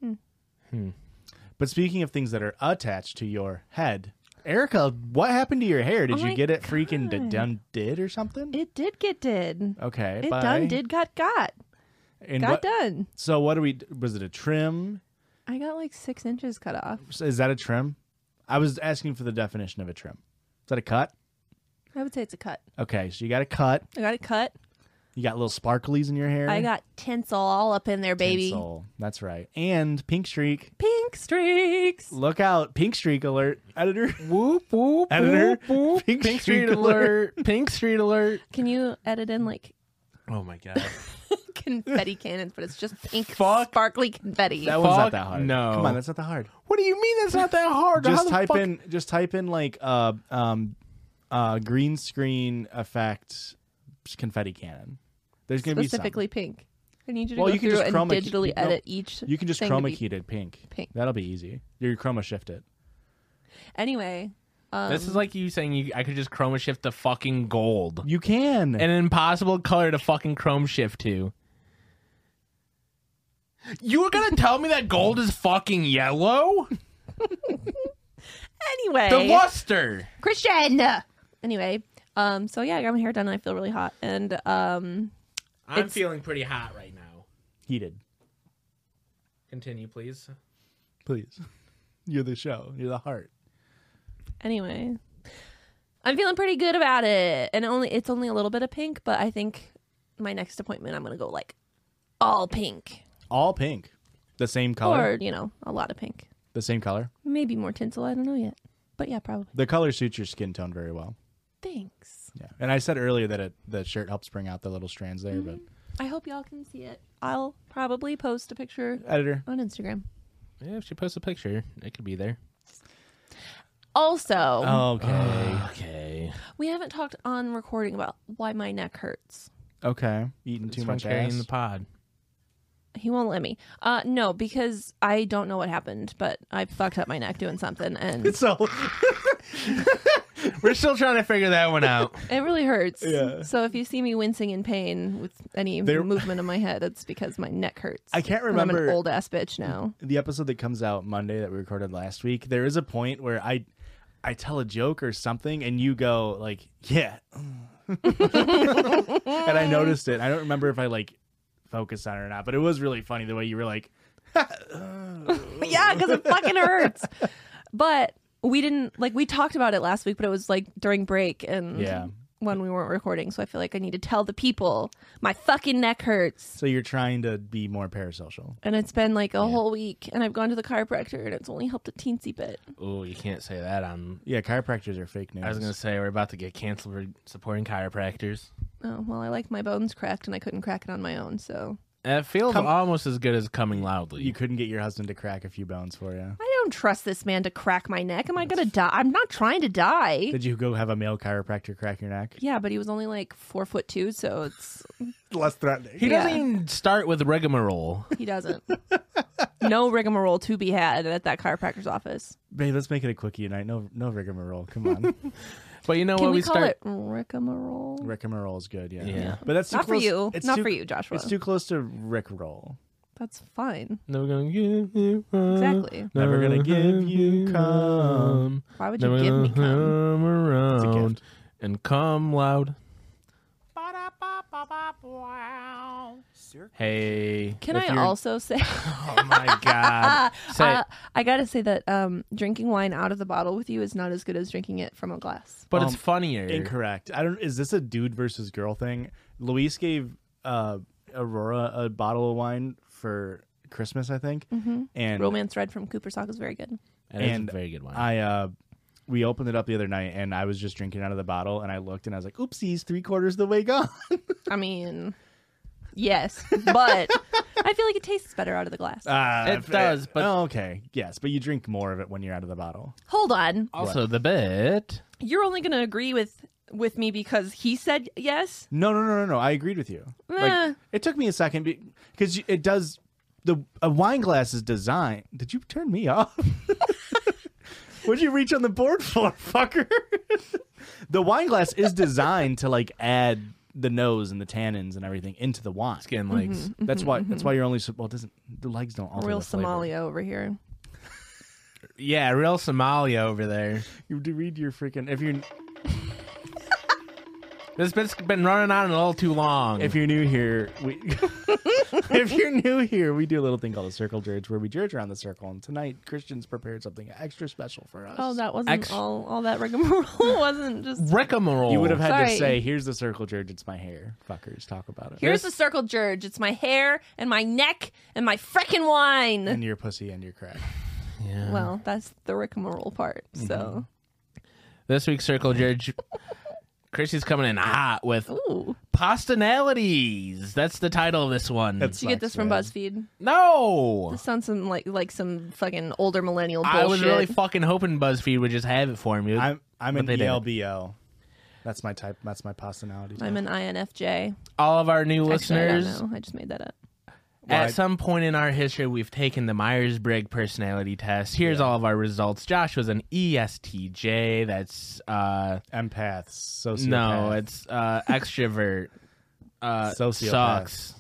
But speaking of things that are attached to your head, Erica, what happened to your hair? Did Oh you my get it freaking God. done did or something? It did get did. Okay, It bye. done did got And got what- done. So what do we? Was it a trim? I got like 6 inches cut off. Is that a trim? I was asking for the definition of a trim. Is that a cut? I would say it's a cut. Okay, so you got a cut. I got it cut. You got little sparklies in your hair. I got tinsel all up in there, baby. Tinsel. That's right. And pink streak. Pink streaks. Look out! Pink streak alert, editor. Whoop, whoop, Editor, whoop, whoop. Pink Pink Street Street alert. Pink Street alert. Can you edit in like Oh, my God. confetti cannons, but it's just pink Fuck. sparkly confetti? That one's not Fuck that hard. no. Come on, that's not that hard. What do you mean it's not that hard? How Just the type fuck- in. Just type in like green screen effect confetti cannon. There's gonna Specifically pink. I need you to Well, go you can through just and chroma key- digitally no, edit each. be some. You can just thing to chroma be key it pink. pink. That'll be easy. You chroma shift it. Anyway, This is like you saying I could just chroma shift to fucking gold. You can. An impossible color to fucking chrome shift to. You were gonna tell me that gold is fucking yellow? anyway, The luster. Christian. Anyway, so yeah, I got my hair done and I feel really hot. And I'm It's- feeling pretty hot right now. Heated. Continue, please. Please. You're the show. You're the heart. anyway, I'm feeling pretty good about it. And it's only a little bit of pink, but I think my next appointment I'm gonna go like all pink. All pink. The same color. Or, a lot of pink. The same color. Maybe more tinsel. I don't know yet. But yeah, probably. The color suits your skin tone very well. Thanks. Yeah, and I said earlier that the shirt helps bring out the little strands there, but I hope y'all can see it. I'll probably post a picture editor. on Instagram. Yeah, if she posts a picture, it could be there. Also, Okay. we haven't talked on recording about why my neck hurts. Okay, eating too much carrying ass. the pod. He won't let me. No, because I don't know what happened, but I fucked up my neck doing something, and So We're still trying to figure that one out. it really hurts. Yeah. So if you see me wincing in pain with any movement of my head, it's because my neck hurts. I can't And I'm remember- an old ass bitch now. the episode that comes out Monday that we recorded last week, there is a point where I tell a joke or something, and you go like, "Yeah," and I noticed it. I don't remember if I like focused on it or not, but it was really funny the way you were like, Yeah, because it fucking hurts. But we didn't we talked about it last week, but it was like during break and Yeah. when we weren't recording. So I feel like I need to tell the people my fucking neck hurts. so you're trying to be more parasocial. And it's been like a whole week, and I've gone to the chiropractor, and it's only helped a teensy bit. Oh, you can't say that on. Yeah, chiropractors are fake news. I was going to say, we're about to get canceled for supporting chiropractors. Oh, well, I like my bones cracked, and I couldn't crack it on my own, so. It feels almost as good as coming loudly. You couldn't get your husband to crack a few bones for you. I don't trust this man to crack my neck. Am I going to die? I'm not trying to die. Did you go have a male chiropractor crack your neck? Yeah, but he was only like 4'2", so it's. Less threatening. He Yeah. doesn't even start with rigmarole. He doesn't. No rigmarole to be had at that chiropractor's office. Babe, let's make it a quickie tonight. No rigmarole. Come on. But you know Can when we we call start. it rigmarole? Rigmarole is good, yeah. Yeah. But that's too Not for close. you. It's Not too- for you, Joshua. It's too close to Rickroll. That's fine. Never gonna give you Exactly. Never gonna give you cum. Why would you Never give me gonna cum? come It's a around gift. and come loud. Hey. Can If I you're- also say? Oh my God. Say it. I gotta say that drinking wine out of the bottle with you is not as good as drinking it from a glass. But it's funnier. Incorrect. I don't. Is this a dude versus girl thing? Luis gave Aurora a bottle of wine for Christmas, I think. Mm-hmm. And Romance Red from Cooper Sock is very good. And it's and a very good one. we opened it up the other night, and I was just drinking out of the bottle, and I looked, and I was like, "Oopsies, 3/4 of the way gone." I mean, yes, but I feel like it tastes better out of the glass. It does, but- okay, yes, but you drink more of it when you're out of the bottle. Hold on, Also, the bit. you're only gonna agree with me because he said yes. No. I agreed with you. Eh. It took me a second because it does. A wine glass is designed. Did you turn me off? What'd you reach on the board for, fucker? The wine glass is designed to like add the nose and the tannins and everything into the wine. Skin legs. That's why you're only well. It doesn't the legs don't alter Real the flavor. Somalia over here. Yeah, real Somalia over there. You have to read your freaking This bit's been running on a little too long. if you're new here, we do a little thing called a circle jerge where we jerge around the circle. And tonight, Christian's prepared something extra special for us. Oh, that wasn't all that rigmarole. Wasn't just. Rigmarole. You would have had to Sorry. say, "Here's the circle jerge. It's my hair." Fuckers, talk about it. Here's the circle jerge. It's my hair and my neck and my frickin' wine. And your pussy and your crack. Yeah. Well, that's the rigmarole part. So, This week's Circle Judge, Chrissy's coming in hot with ooh, Postinalities. That's the title of this one. did you get this from BuzzFeed? No! This sounds some like some fucking older millennial bullshit. I was really fucking hoping BuzzFeed would just have it for me. I'm But an they didn't. ELBO. That's my type. That's my personality. I'm an INFJ. All of our new Actually, I listeners, don't know. I just made that up. at some point in our history, we've taken the Myers-Briggs personality test. Here's all of our results. Josh was an ESTJ. That's, Empaths. Sociopath. no, it's extrovert. Sociopath. Sucks.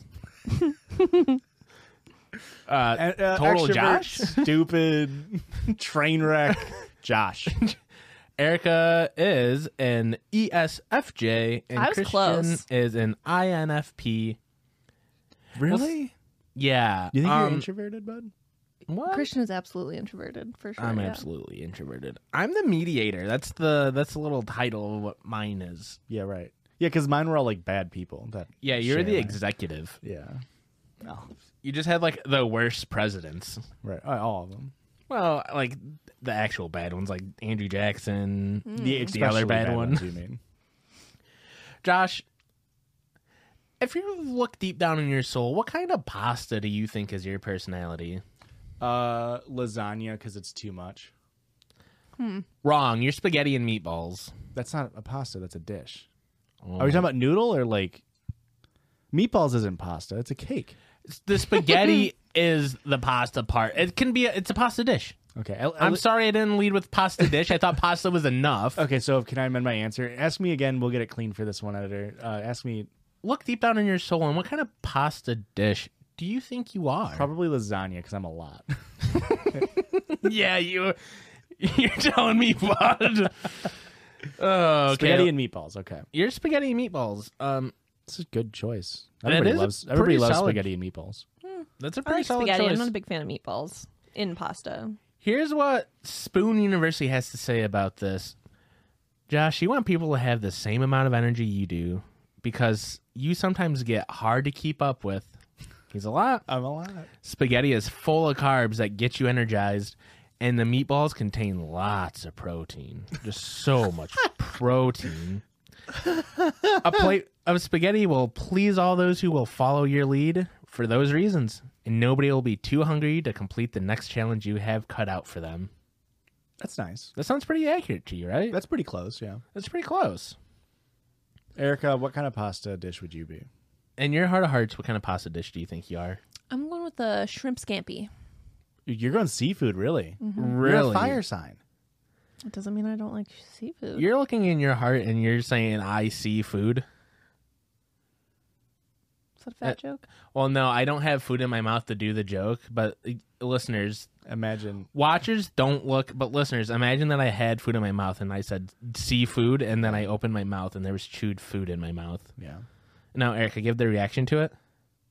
Extrovert, Total Josh? Stupid. Train wreck. Josh. Erica is an ESFJ, and I was Christian close. is an INFP. Really? Yeah. You think you're introverted, bud? What? Christian is absolutely introverted for sure. I'm yeah. absolutely introverted. I'm the mediator. That's the little title of what mine is. Yeah, right. Yeah, because mine were all like bad people. That Yeah, you're share the my- executive. Yeah. Oh, You just had like the worst presidents. right. All of them. Well, like the actual bad ones, like Andrew Jackson, The other bad one. ones you mean. Josh, if you look deep down in your soul, what kind of pasta do you think is your personality? Lasagna, because it's too much. Wrong. You're spaghetti and meatballs. That's not a pasta. That's a dish. Oh. Are we talking about noodle or like meatballs? Isn't pasta. It's a cake. The spaghetti is the pasta part. It can be. It's a pasta dish. Okay. I'm sorry I didn't lead with pasta dish. I thought pasta was enough. Okay. So can I amend my answer? Ask me again. We'll get it clean for this one, editor. Ask me. Look deep down in your soul, and what kind of pasta dish do you think you are? Probably lasagna because I'm a lot. Yeah, you're telling me, bud. Oh, okay. Spaghetti and meatballs. Okay. You're spaghetti and meatballs. This is a good choice. That Everybody is a loves pretty solid- spaghetti and meatballs. That's a I pretty like solid spaghetti. choice. I'm not a big fan of meatballs in pasta. Here's what Spoon University has to say about this. Josh, you want people to have the same amount of energy you do because you sometimes get hard to keep up with. He's a lot. I'm a lot. Spaghetti is full of carbs that get you energized, and the meatballs contain lots of protein. Just so much protein. A plate of spaghetti will please all those who will follow your lead for those reasons, and nobody will be too hungry to complete the next challenge you have cut out for them. That's nice. That sounds pretty accurate to you, right? That's pretty close. Yeah. That's pretty close. Erica, what kind of pasta dish would you be? In your heart of hearts, what kind of pasta dish do you think you are? I'm going with the shrimp scampi. You're going seafood, really? You're Really? a fire sign. It doesn't mean I don't like seafood. You're looking in your heart and you're saying, I see food. Is that a fat joke? Well, no, I don't have food in my mouth to do the joke, but listeners, Imagine. watchers don't look, but listeners, imagine that I had food in my mouth and I said seafood, and then I opened my mouth and there was chewed food in my mouth. Yeah. Now, Erica, give the reaction to it.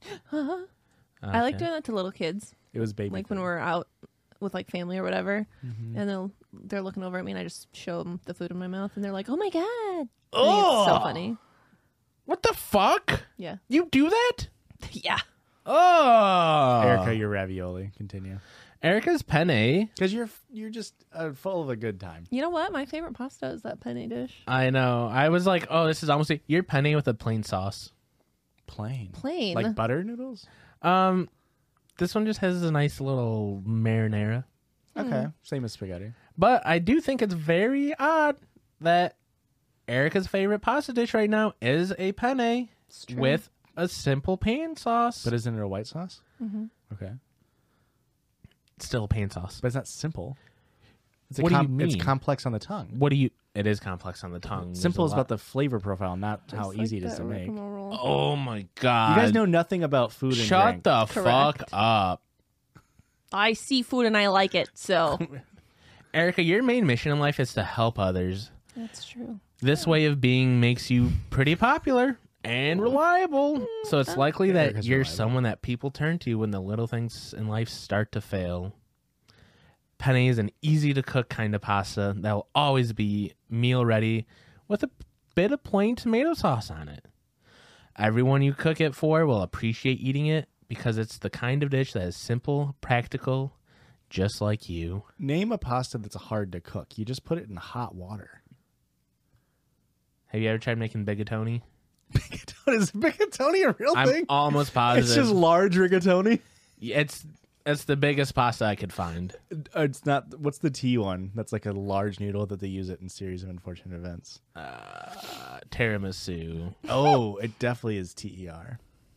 I like doing that to little kids, It was baby. like when food. we're out with like family or whatever, and they're looking over at me, and I just show them the food in my mouth, and they're like, "Oh my god!" I think it's so funny. What the fuck? Yeah, You do that? yeah. Oh, Erica, your ravioli. Continue. Erica's penne. Because you're just full of a good time. You know what? My favorite pasta is that penne dish. I know. I was like, oh, this is almost your penne with a plain sauce. Plain. Plain. Like butter noodles? This one just has a nice little marinara. Okay. Same as spaghetti. But I do think it's very odd that Erica's favorite pasta dish right now is a penne true. with a simple pan sauce. But isn't it a white sauce? Mm-hmm. Okay. It's still a pan sauce. But it's not simple. It's What do you It's mean? complex on the tongue. What do you... It is complex on the tongue. Simple There's is a about the flavor profile, not how Just easy like it is that to make. You rigmarole. Oh my God. guys know nothing about food and Shut drink. the fuck Correct. up. I see food and I like it, so Erica, your main mission in life is to help others. that's true. This way of being makes you pretty popular and reliable. So it's likely that Erica's you're reliable. someone that people turn to when the little things in life start to fail. Penne is an easy to cook kind of pasta that will always be meal ready with a bit of plain tomato sauce on it. Everyone you cook it for will appreciate eating it because it's the kind of dish that is simple, practical, just like you. Name a pasta that's hard to cook. You just put it in hot water. Have you ever tried making bigatoni? Is rigatoni a real I'm thing? almost positive. It's just large rigatoni. It's the biggest pasta I could find. It's not. What's the T one? That's like a large noodle that they use it in series of unfortunate events. Tiramisu. Oh, it definitely is TER.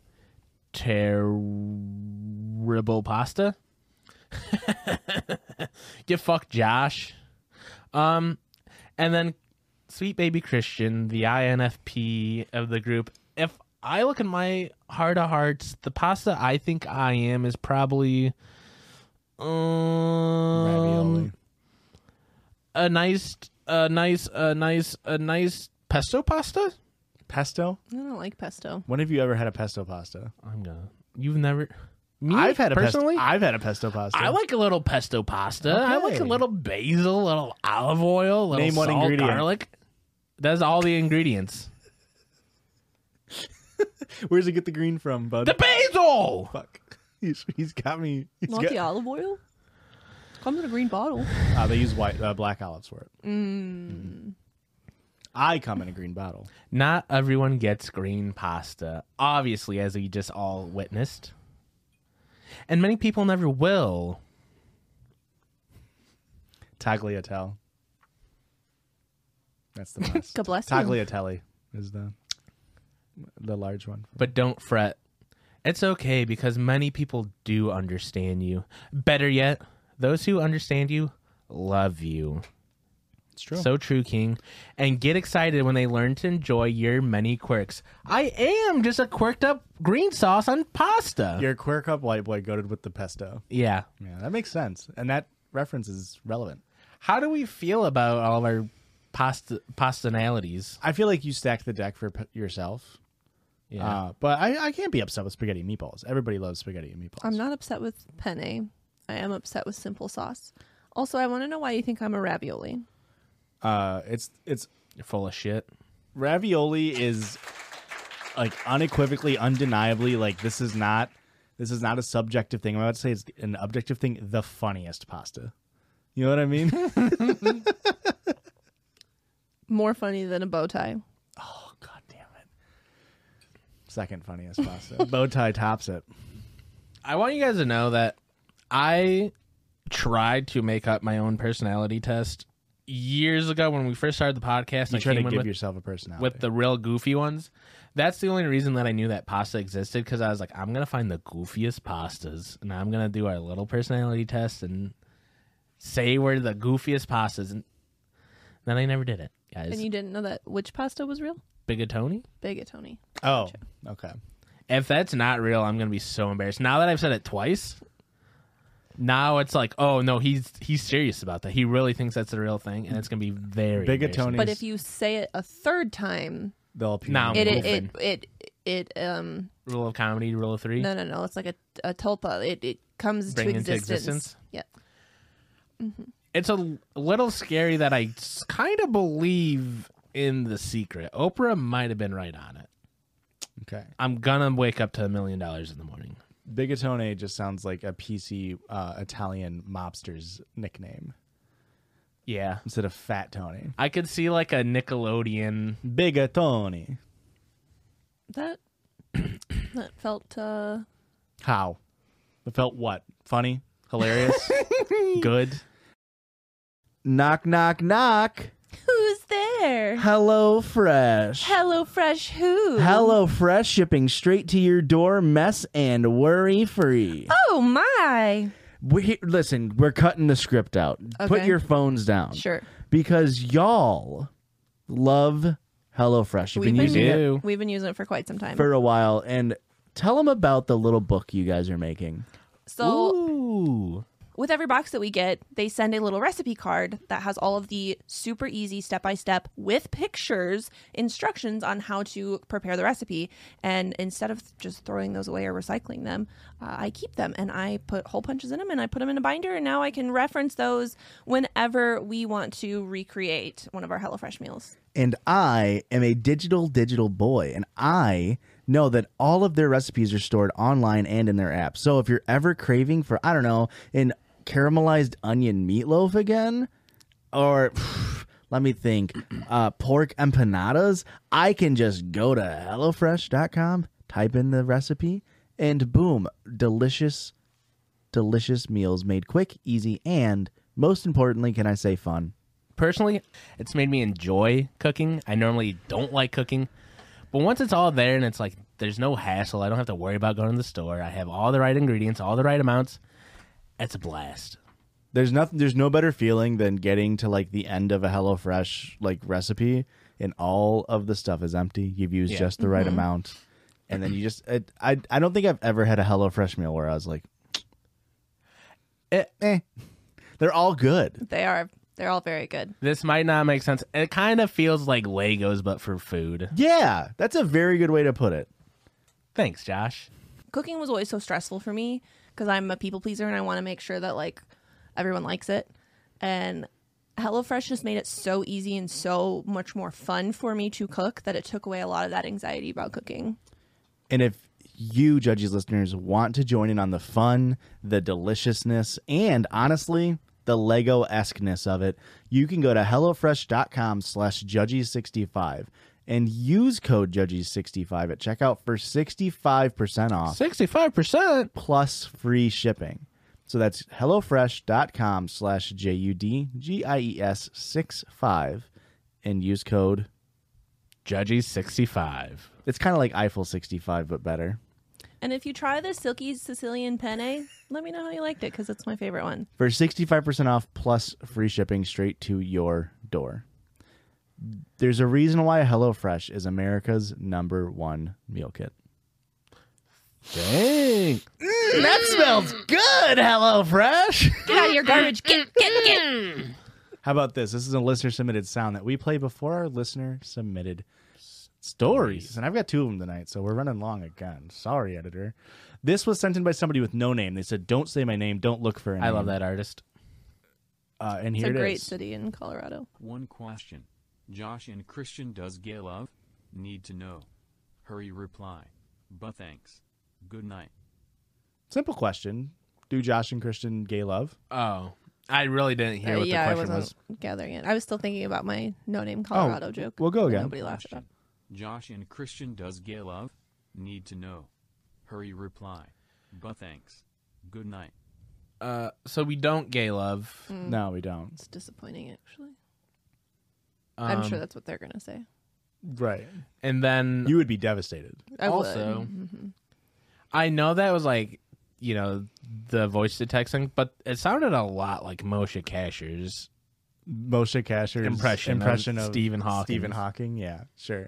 Terrible pasta. You fuck Josh. And then Sweet Baby Christian, the INFP of the group. If I look in my heart of hearts, the pasta I think I am is probably Ravioli. a nice pesto pasta. Pesto? I don't like pesto. When have you ever had a pesto pasta? You've never. Me I've had a personally. I've had a pesto pasta. I like a little pesto pasta. I like a Okay. little basil, a little olive oil, a little Name one salt, ingredient. garlic. That's all the ingredients. Where's he get the green from, bud? The basil. Fuck. He's got me. Not the olive oil? Comes in a green bottle. They use black olives for it. I come in a green bottle. Not everyone gets green pasta, obviously, as we just all witnessed. And many people never will. Tagliatelle. That's the best. God bless you. Tagliatelle is the large one. But don't fret. It's okay because many people do understand you. Better yet, those who understand you love you. It's true. So true, King. And get excited when they learn to enjoy your many quirks. I am just a quirked up green sauce on pasta. Your quirk up white boy goated with the pesto. Yeah. Yeah, that makes sense. And that reference is relevant. How do we feel about all of our pastanalities? I feel like you stacked the deck for yourself. Yeah. But I can't be upset with spaghetti and meatballs. Everybody loves spaghetti and meatballs. I'm not upset with penne. I am upset with simple sauce. Also, I want to know why you think I'm a ravioli. It's You're full of shit. ravioli is like unequivocally, undeniably like this is not a subjective thing. I'm about to say it's an objective thing. The funniest pasta. You know what I mean? More funny than a bow tie. Oh god damn it! Second funniest pasta. Bow tie tops it. I want you guys to know that I tried to make up my own personality test years ago when we first started the podcast. You I try to came in give yourself a personality with the real goofy ones. That's the only reason that I knew that pasta existed, because I was like, I'm going to find the goofiest pastas, and I'm going to do our little personality test and say we're the goofiest pastas. And then I never did it, guys. And you didn't know that which pasta was real? Bigatoni? Bigatoni. Oh, okay. If that's not real, I'm going to be so embarrassed. Now that I've said it twice, now it's like, oh, no, he's serious about that. He really thinks that's the real thing, and it's going to be very Bigatoni. embarrassing. But if you say it a third time, They'll appear. Now- it Rule of comedy, rule of three? no, it's like a tulpa. It comes Bring to into existence. existence? Yeah. It's a little scary that I kind of believe in the secret. Oprah might have been right on it. Okay. I'm gonna wake up to $1 million in the morning. Bigatone just sounds like a PC Italian mobster's nickname Yeah, instead of Fat Tony. I could see like a Nickelodeon. Bigatoni. That felt How? It felt what? Funny? Hilarious? Good? Knock, knock, knock. who's there? Hello Fresh. Hello Fresh who? Hello Fresh, shipping straight to your door, mess and worry free. Oh my. Listen, we're cutting the script out. Put Okay. your phones down. Sure. Because y'all love HelloFresh. You've been using it do. We've been using it for quite some time. for a while, and tell them about the little book you guys are making. So Ooh. with every box that we get, they send a little recipe card that has all of the super easy step-by-step with pictures instructions on how to prepare the recipe. And instead of just throwing those away or recycling them, I keep them and I put hole punches in them and I put them in a binder, and now I can reference those whenever we want to recreate one of our HelloFresh meals. And I am a digital boy, and I know that all of their recipes are stored online and in their app. So if you're ever craving for, I don't know, an caramelized onion meatloaf again, or let me think, pork empanadas, I can just go to HelloFresh.com, type in the recipe, and boom, delicious meals made quick, easy, and most importantly, can I say fun? Personally, it's made me enjoy cooking. I normally don't like cooking, but once it's all there and it's like there's no hassle, I don't have to worry about going to the store. I have all the right ingredients, all the right amounts. It's a blast. There's no better feeling than getting to like the end of a HelloFresh like recipe and all of the stuff is empty. You've used just the right amount, and then you just I don't think I've ever had a HelloFresh meal where I was like, They're all good. They're all very good. This might not make sense. It kind of feels like Legos, but for food. Yeah, that's a very good way to put it. Thanks, Josh. Cooking was always so stressful for me because I'm a people pleaser and I want to make sure that like everyone likes it. And HelloFresh just made it so easy and so much more fun for me to cook that it took away a lot of that anxiety about cooking. And if you, Judges listeners, want to join in on the fun, the deliciousness, and honestly, the Lego-esqueness of it, you can go to HelloFresh.com/Judgy65 and use code Judgy65 at checkout for 65% off 65%. plus free shipping. So that's HelloFresh.com/JUDGIES65 and use code. Judgy 65. It's kind of like Eiffel 65, but better. And if you try the silky Sicilian penne, let me know how you liked it because it's my favorite one. For 65% off plus free shipping straight to your door. There's a reason why HelloFresh is America's #1 meal kit. Dang. That smells good, HelloFresh. Get out of your garbage. Get. How about this? This is a listener-submitted sound that we play before our listener-submitted stories. And I've got 2 of them tonight, so we're running long again. Sorry, editor. This was sent in by somebody with no name. They said, don't say my name. Don't look for a name. I love that artist. And It's here a it great is. city in Colorado. One question. Josh and Christian does gay love? Need to know. Hurry reply. But thanks. Good night. Simple question. Do Josh and Christian gay love? Oh, I really didn't hear what Yeah, the I question wasn't was. gathering it. I was still thinking about my no-name Colorado joke. we'll go that again. Nobody laughed at. Question. Josh and Christian does gay love? Need to know. Hurry reply. But thanks. Good night. So we don't gay love. No, we don't. It's disappointing, actually. I'm sure that's what they're going to say. Right. And then You would be devastated. I also, would. Mm-hmm. I know that was like, you know, the voice to text thing, but it sounded a lot like Moshe Kasher's Moshe Kasher's impression of Stephen Hawking. Stephen Hawking, yeah, sure.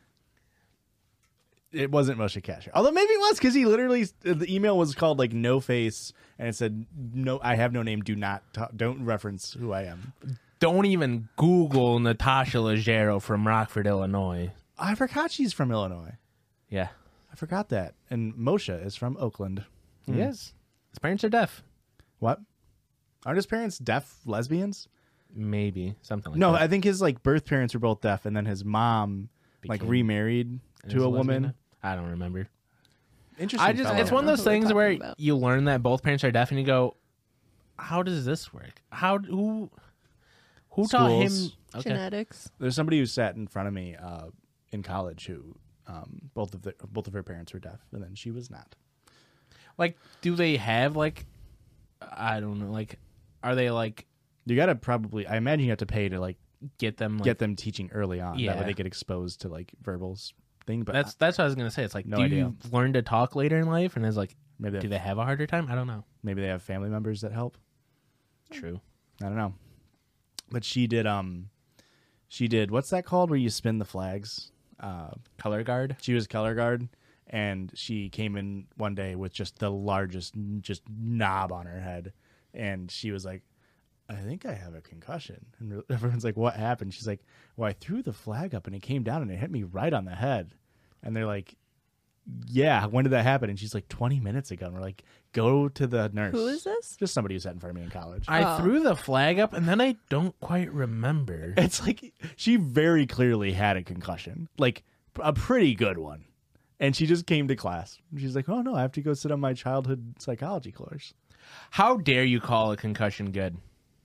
It wasn't Moshe Kasher. Although maybe it was, because he literally, the email was called like No Face, and it said, "No, I have no name. Don't reference who I am." Don't even Google Natasha Leggero from Rockford, Illinois. I forgot she's from Illinois. Yeah. I forgot that. And Moshe is from Oakland. He is. His parents are deaf. What? Aren't his parents deaf lesbians? Maybe. Something like No, that. I think his like birth parents were both deaf, and then his mom like Became- remarried And to is a lesbian woman. now? I don't remember. Interesting. It's fellow. one of know those who we're things talking where about. you learn that both parents are deaf and you go, how does this work? Who taught him? Schools. Okay. Genetics. There's somebody who sat in front of me in college who both of her parents were deaf, and then she was not. Like, do they have like, I don't know, like, are they like You gotta probably, I imagine you have to pay to like get them? Like, get them teaching early on. That Yeah. way they get exposed to like verbals thing. But That's what I was gonna say. It's like, No do idea. you learn to talk later in life? And it's like, maybe do they have a harder time? I don't know. maybe they have family members that help. True. I don't know. But she did what's that called where you spin the flags? Color guard. She was color guard, and she came in one day with just the largest just knob on her head, and she was like, I think I have a concussion. And everyone's like, what happened? She's like, well, I threw the flag up and it came down and it hit me right on the head. And they're like, yeah, when did that happen? And she's like, 20 minutes ago. And we're like, go to the nurse. Who is this? Just somebody who sat in front of me in college. I threw the flag up and then I don't quite remember. It's like she very clearly had a concussion, like a pretty good one. And she just came to class. She's like, oh, no, I have to go sit on my childhood psychology course. How dare you call a concussion good?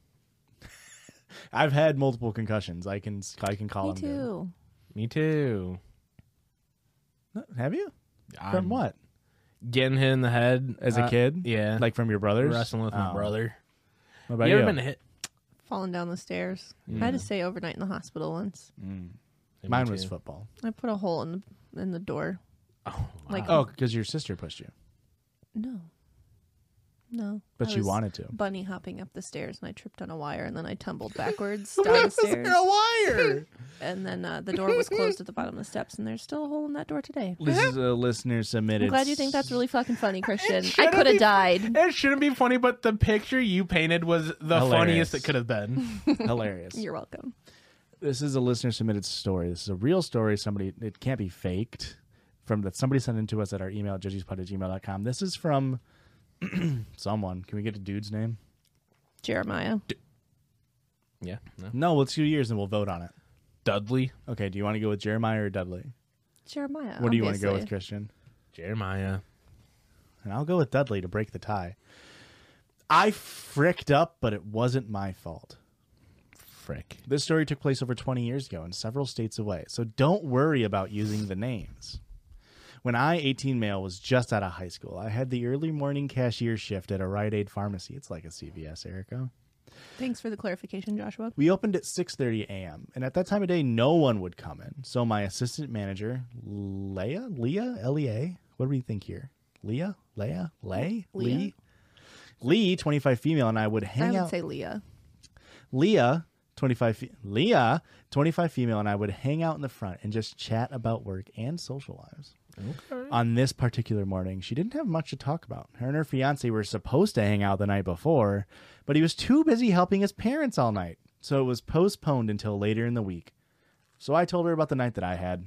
I've had multiple concussions. I can call Me them too. Me too. good. Have you? I'm From what? Getting hit in the head As a kid? Yeah. Like from your brothers? wrestling with my Oh. brother. What about You you? ever been hit? Falling down the stairs. I had to stay overnight in the hospital once. Mine was football. I put a hole in the door. Oh, Like Oh, because your sister pushed you. no. But I she was wanted to. bunny hopping up the stairs, and I tripped on a wire, and then I tumbled backwards down the stairs. wire? And then the door was closed at the bottom of the steps, and there's still a hole in that door today. This is a listener submitted. I'm glad you think that's really fucking funny, Christian. I shouldn't could have be- died. It shouldn't be funny, but the picture you painted was the Hilarious. funniest it could have been. hilarious. You're welcome. This is a listener submitted story. This is a real story. It can't be faked. Somebody sent it to us at our email, judgiespod@gmail.com. This is from someone. Can we get a dude's name? Jeremiah. Yeah. No. No, let's do years and we'll vote on it. Dudley. Okay, do you want to go with Jeremiah or Dudley? Jeremiah. What do you want to go with, obviously. Christian? Jeremiah. And I'll go with Dudley to break the tie. I fricked up, but it wasn't my fault. Frick. This story took place over 20 years ago in several states away, so don't worry about using the names. When I, 18 male, was just out of high school, I had the early morning cashier shift at a Rite Aid pharmacy. It's like a CVS, Erica. Thanks for the clarification, Joshua. We opened at 6:30 a.m., and at that time of day, no one would come in. So my assistant manager, Leah, L-E-A, what do we think here? Leah, Lee, 25 female, and I would hang I out. would say Leah. Leah, 25 female, and I would hang out in the front and just chat about work and social lives. Okay. On this particular morning, she didn't have much to talk about. Her and her fiance were supposed to hang out the night before, but he was too busy helping his parents all night, so it was postponed until later in the week. So I told her about the night that I had.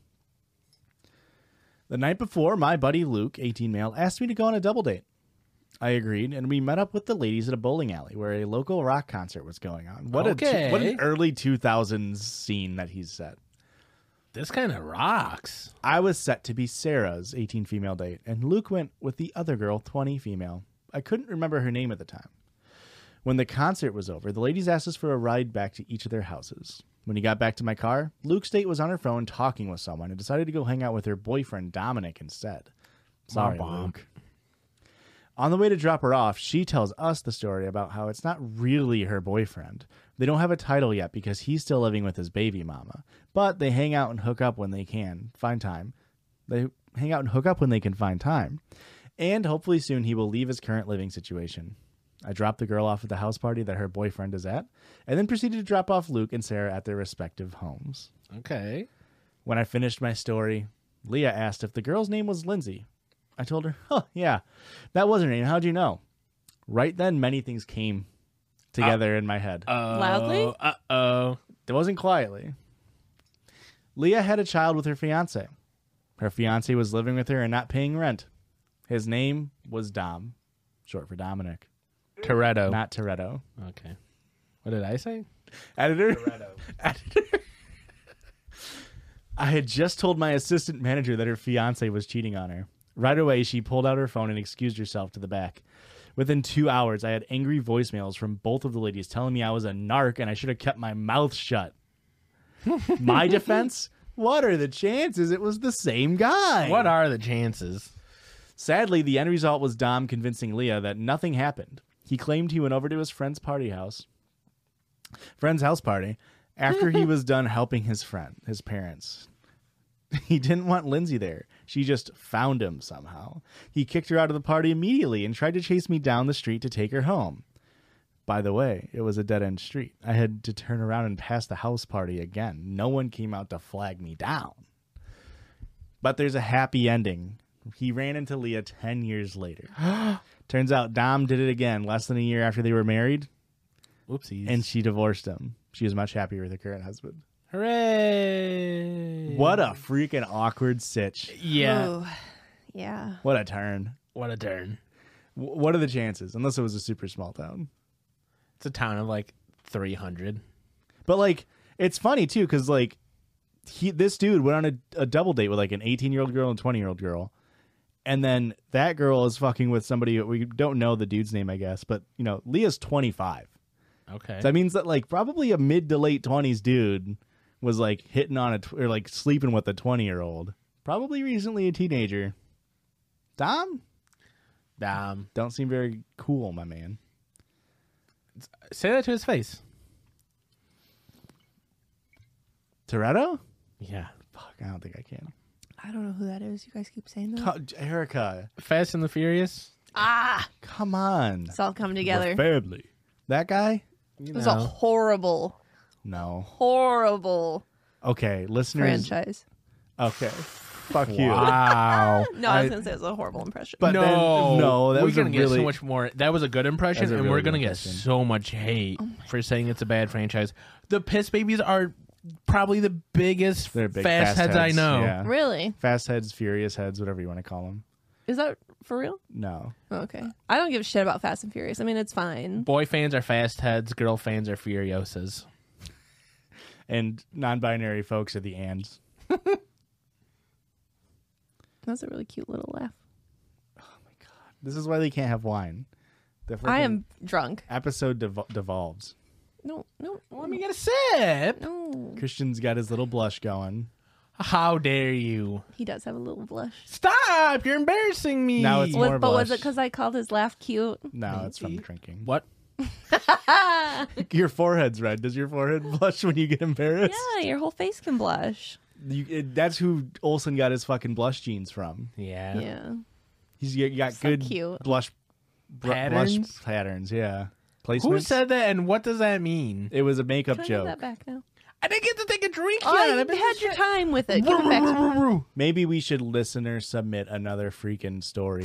The night before, my buddy Luke, 18 male, asked me to go on a double date. I agreed, and we met up with the ladies at a bowling alley where a local rock concert was going on. What an early 2000s scene that he's set. This kind of rocks. I was set to be Sarah's 18 female date, and Luke went with the other girl, 20 female. I couldn't remember her name at the time. When the concert was over, the ladies asked us for a ride back to each of their houses. When he got back to my car, Luke's date was on her phone talking with someone and decided to go hang out with her boyfriend, Dominic, instead. Sorry, Luke. On the way to drop her off, she tells us the story about how it's not really her boyfriend. They don't have a title yet because he's still living with his baby mama. But they hang out and hook up when they can find time. They hang out and hook up when they can find time. And hopefully soon he will leave his current living situation. I dropped the girl off at the house party that her boyfriend is at, and then proceeded to drop off Luke and Sarah at their respective homes. Okay. When I finished my story, Leah asked if the girl's name was Lindsay. I told her, oh, yeah, that was her name. How'd you know? Right then, many things came together in my head. Loudly? Uh-oh. It wasn't quietly. Leah had a child with her fiance. Her fiance was living with her and not paying rent. His name was Dom, short for Dominic. Toretto. Not Toretto. Okay. What did I say? Editor? Editor. I had just told my assistant manager that her fiance was cheating on her. Right away, she pulled out her phone and excused herself to the back. Within 2 hours, I had angry voicemails from both of the ladies telling me I was a narc and I should have kept my mouth shut. My defense? What are the chances it was the same guy? What are the chances? Sadly, the end result was Dom convincing Leah that nothing happened. He claimed he went over to his friend's house party, after he was done helping his parents. He didn't want Lindsay there. She just found him somehow. He kicked her out of the party immediately and tried to chase me down the street to take her home. By the way, it was a dead-end street. I had to turn around and pass the house party again. No one came out to flag me down. But there's a happy ending. He ran into Leah 10 years later. Turns out Dom did it again less than a year after they were married. Whoopsies. And she divorced him. She was much happier with her current husband. Hooray. What a freaking awkward sitch. Yeah. Ooh, yeah. What a turn. What a turn. What are the chances? Unless it was a super small town. It's a town of like 300. But like, it's funny too, because like, this dude went on a double date with like an 18-year-old girl and a 20-year-old girl. And then that girl is fucking with somebody, we don't know the dude's name, I guess. But, you know, Leah's 25. Okay. So that means that like probably a mid to late 20s dude was like hitting on or like sleeping with a 20-year-old. Probably recently a teenager. Dom? Don't seem very cool, my man. Say that to his face. Toretto? Yeah. Fuck, I don't think I can. I don't know who that is. You guys keep saying that. Erica, Fast and the Furious. come on. It's all coming together. Family. That guy? It was a horrible, No. horrible Okay, listeners. franchise. Okay. Fuck you. Wow. No, I was going to say it was a horrible impression. But no, that we're was gonna a get really so much more. That was a good impression, That's a and really we're gonna good get impression. so much hate for saying it's a bad franchise. The Piss Babies are probably the biggest They're big fast heads I know. Yeah. Really? Fast heads, furious heads, whatever you want to call them. Is that for real? No. Okay. I don't give a shit about Fast and Furious. I mean, it's fine. Boy fans are fast heads. Girl fans are furiosas. And non-binary folks are the ands. That's a really cute little laugh. This is why they can't have wine. The I freaking am drunk. episode devolves. No. Let me get a sip. No. Christian's got his little blush going. How dare you? He does have a little blush. Stop! You're embarrassing me. Now it's more But was blush. it because I called his laugh cute? No, it's from drinking. What? Your forehead's red. Does your forehead blush when you get embarrassed? Yeah, your whole face can blush. That's who Olsen got his fucking blush genes from. Yeah. Yeah. He's got So good cute. blush Patterns? patterns. Yeah, placements. Who said that and what does that mean? It was a makeup Can I have joke. that back now? I didn't get to take a drink Oh, yet. you I've been had your time with it. Give it back to me. Maybe we should listener submit another freaking story.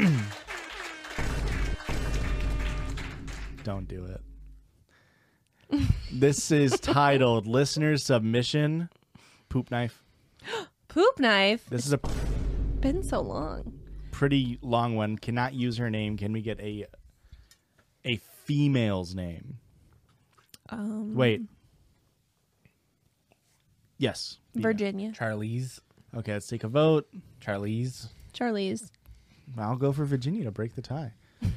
Don't do it. This is titled Listener Submission Poop Knife. Poop knife. This is a Been so long. pretty long one. Cannot use her name. Can we get a female's name? Wait. Yes. female. Virginia. Charlize. Okay, let's take a vote. Charlize. Charlize. I'll go for Virginia to break the tie.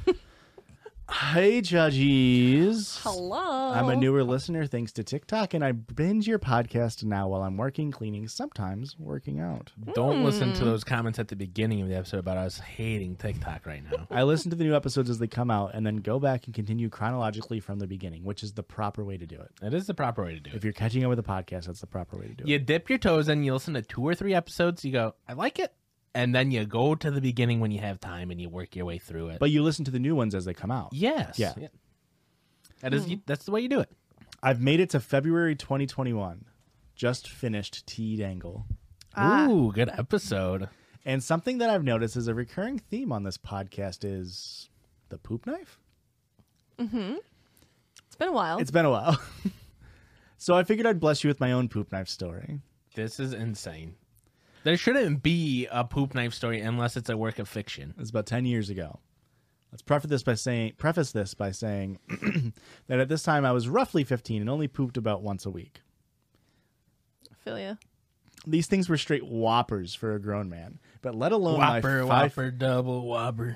Hey, judges. Hello. I'm a newer listener thanks to TikTok, and I binge your podcast now while I'm working, cleaning, sometimes working out. Don't listen to those comments at the beginning of the episode about us hating TikTok right now. I listen to the new episodes as they come out and then go back and continue chronologically from the beginning, which is the proper way to do it. That is the proper way to do If it. you're catching up with the podcast, that's the proper way to do You it. dip your toes in, you listen to 2 or 3 episodes, you go, I like it. And then you go to the beginning when you have time and you work your way through it. But you listen to the new ones as they come out. yes. Yeah. That is, that's the way you do it. I've made it to February 2021. Just finished Tea Dangle. Ooh, good episode. And something that I've noticed is a recurring theme on this podcast is the poop knife. It's been a while. It's been a while. So I figured I'd bless you with my own poop knife story. This is insane. There shouldn't be a poop knife story unless it's a work of fiction. It was about 10 years ago. Let's preface this by saying that at this time I was roughly 15 and only pooped about once a week. I feel ya. These things were straight whoppers for a grown man, but let alone Whopper, my Whopper, double Whopper.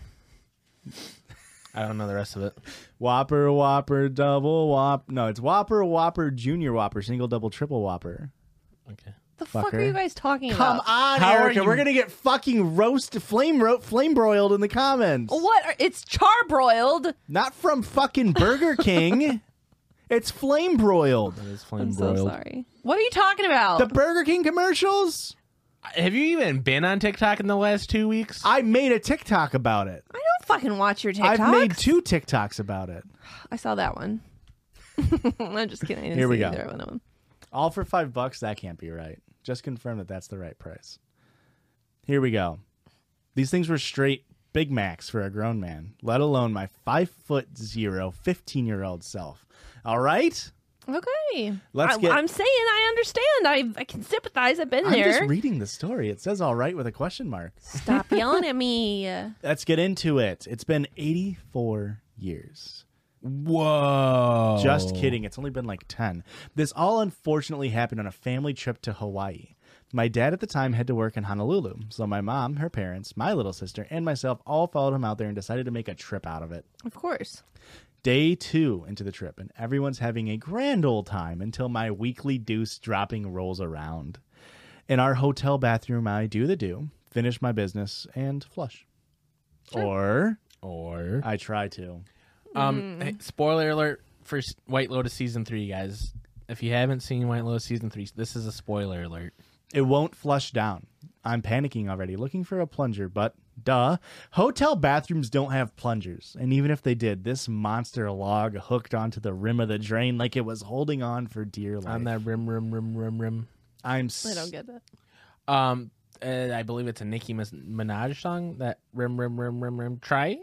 I don't know the rest of it. Whopper, Whopper, double Whopper. No, it's Whopper, Whopper, Junior Whopper, single, double, triple Whopper. Okay. The fuck are Fucker. you guys talking Come about? on, How are Erica. you- We're gonna get fucking flame broiled in the comments. It's charbroiled. Not from fucking Burger King. It's flame broiled. That is flame I'm so broiled. sorry. What are you talking about? The Burger King commercials. Have you even been on TikTok in the last 2 weeks? I made a TikTok about it. I don't fucking watch your TikToks. I've made 2 TikToks about it. I saw that one. I'm just kidding. I didn't Here we see go. either one of them. All for $5. That can't be right. Just confirm that that's the right price. Here we go. These things were straight Big Macs for a grown man, let alone my 5'0", 15-year-old self. All right? Okay. Let's get- I'm saying I understand. I can sympathize. I've been I'm there. just reading the story. It says all right with a question mark. Stop yelling at me. Let's get into it. It's been 84 years. Whoa. Just kidding. It's only been like 10. This all unfortunately happened on a family trip to Hawaii. My dad at the time had to work in Honolulu, so my mom, her parents, my little sister, and myself all followed him out there and decided to make a trip out of it. Of course. Day 2 into the trip, and everyone's having a grand old time until my weekly deuce dropping rolls around. In our hotel bathroom, I do the do, finish my business, and flush. Or I try to. Hey, spoiler alert for White Lotus season 3, guys. If you haven't seen White Lotus season 3, this is a spoiler alert. It won't flush down. I'm panicking already, looking for a plunger, but duh. Hotel bathrooms don't have plungers. And even if they did, this monster log hooked onto the rim of the drain like it was holding on for dear life. On that rim. I'm I don't get that. I believe it's a Nicki Minaj song. That rim. Try.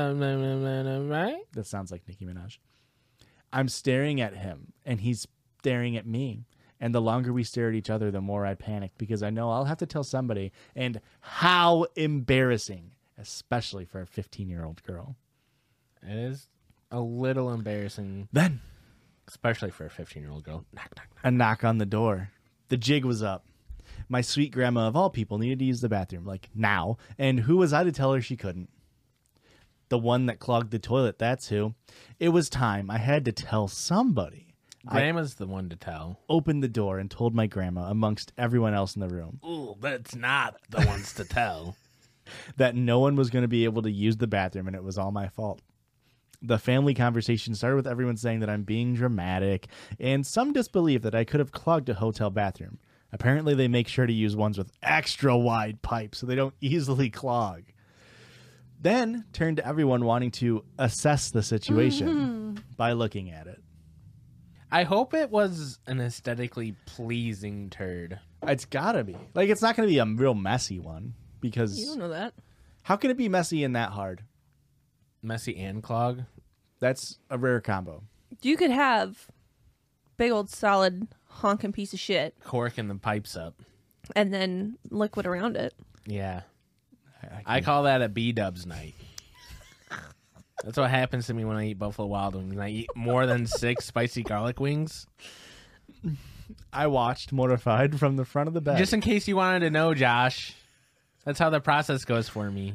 Right? That sounds like Nicki Minaj. I'm staring at him, and he's staring at me. And the longer we stare at each other, the more I panic because I know I'll have to tell somebody. And how embarrassing, especially for a 15-year-old girl. It is a little embarrassing, Then especially for a 15-year-old girl. Knock. a knock on the door. The jig was up. My sweet grandma, of all people, needed to use the bathroom, like now. And who was I to tell her she couldn't? The one that clogged the toilet, that's who. It was time. I had to tell somebody. Grandma's the one to tell. Opened the door and told my grandma, amongst everyone else in the room, Ooh, that's not the ones to tell. that no one was going to be able to use the bathroom and it was all my fault. The family conversation started with everyone saying that I'm being dramatic and some disbelief that I could have clogged a hotel bathroom. Apparently, they make sure to use ones with extra wide pipes so they don't easily clog. Then turned to everyone wanting to assess the situation by looking at it. I hope it was an aesthetically pleasing turd. It's gotta be. Like, it's not gonna be a real messy one You because don't know that. how can it be messy and that hard? Messy and clog. That's a rare combo. You could have big old solid honking piece of shit Corking the pipes up. and then liquid around it. Yeah. I call that a B-dubs night. That's what happens to me when I eat Buffalo Wild Wings. I eat more than 6 spicy garlic wings. I watched Mortified from the front of the bed. Just in case you wanted to know, Josh, that's how the process goes for me.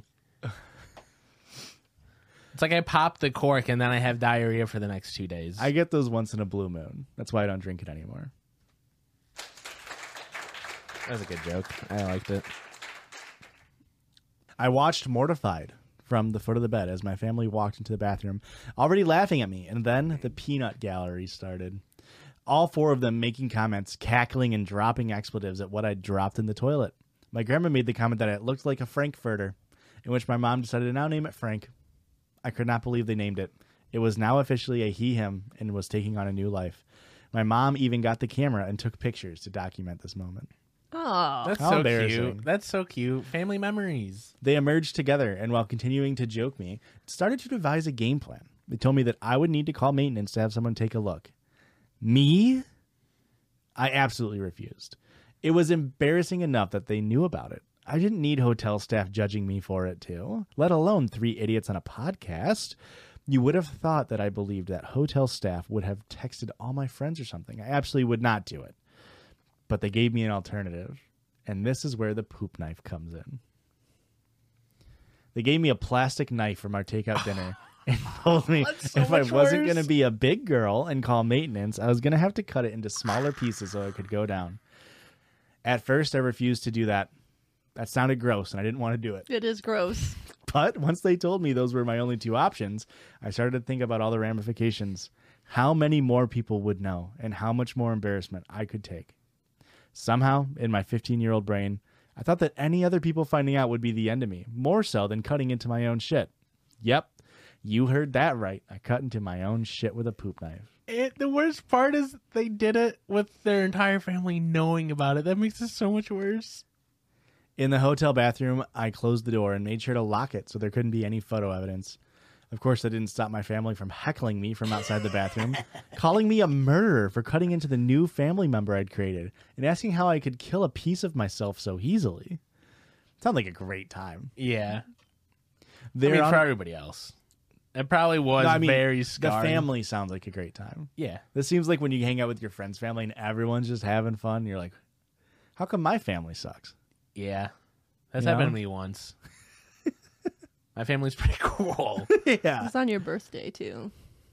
It's like I pop the cork and then I have diarrhea for the next 2 days. I get those once in a blue moon. That's why I don't drink it anymore. That was a good joke. I liked it. I watched Mortified from the foot of the bed as my family walked into the bathroom, already laughing at me, and then the peanut gallery started. All 4 of them making comments, cackling and dropping expletives at what I dropped in the toilet. My grandma made the comment that it looked like a Frankfurter, in which my mom decided to now name it Frank. I could not believe they named it. It was now officially a he-him and was taking on a new life. My mom even got the camera and took pictures to document this moment. Oh, That's How so embarrassing. cute. That's so cute. Family memories. They emerged together, and while continuing to joke me, started to devise a game plan. They told me that I would need to call maintenance to have someone take a look. Me? I absolutely refused. It was embarrassing enough that they knew about it. I didn't need hotel staff judging me for it, too, let alone 3 idiots on a podcast. You would have thought that I believed that hotel staff would have texted all my friends or something. I absolutely would not do it. But they gave me an alternative, and this is where the poop knife comes in. They gave me a plastic knife from our takeout dinner and told me so if I much wasn't worse. going to be a big girl and call maintenance, I was going to have to cut it into smaller pieces so it could go down. At first, I refused to do that. That sounded gross, and I didn't want to do it. it is gross. But once they told me those were my only 2 options, I started to think about all the ramifications. How many more people would know, and how much more embarrassment I could take. Somehow, in my 15-year-old brain, I thought that any other people finding out would be the end of me, more so than cutting into my own shit. Yep, you heard that right. I cut into my own shit with a poop knife. The worst part is they did it with their entire family knowing about it. That makes it so much worse. In the hotel bathroom, I closed the door and made sure to lock it so there couldn't be any photo evidence. Of course, that didn't stop my family from heckling me from outside the bathroom, calling me a murderer for cutting into the new family member I'd created, and asking how I could kill a piece of myself so easily. Sounds like a great time. Yeah. They're on- for everybody else. It probably was No, I mean, very the scarring. family sounds like a great time. Yeah. This seems like when you hang out with your friend's family and everyone's just having fun, you're like, how come my family sucks? Yeah. That's You know? happened to me once. My family's pretty cool. Yeah. It's on your birthday too,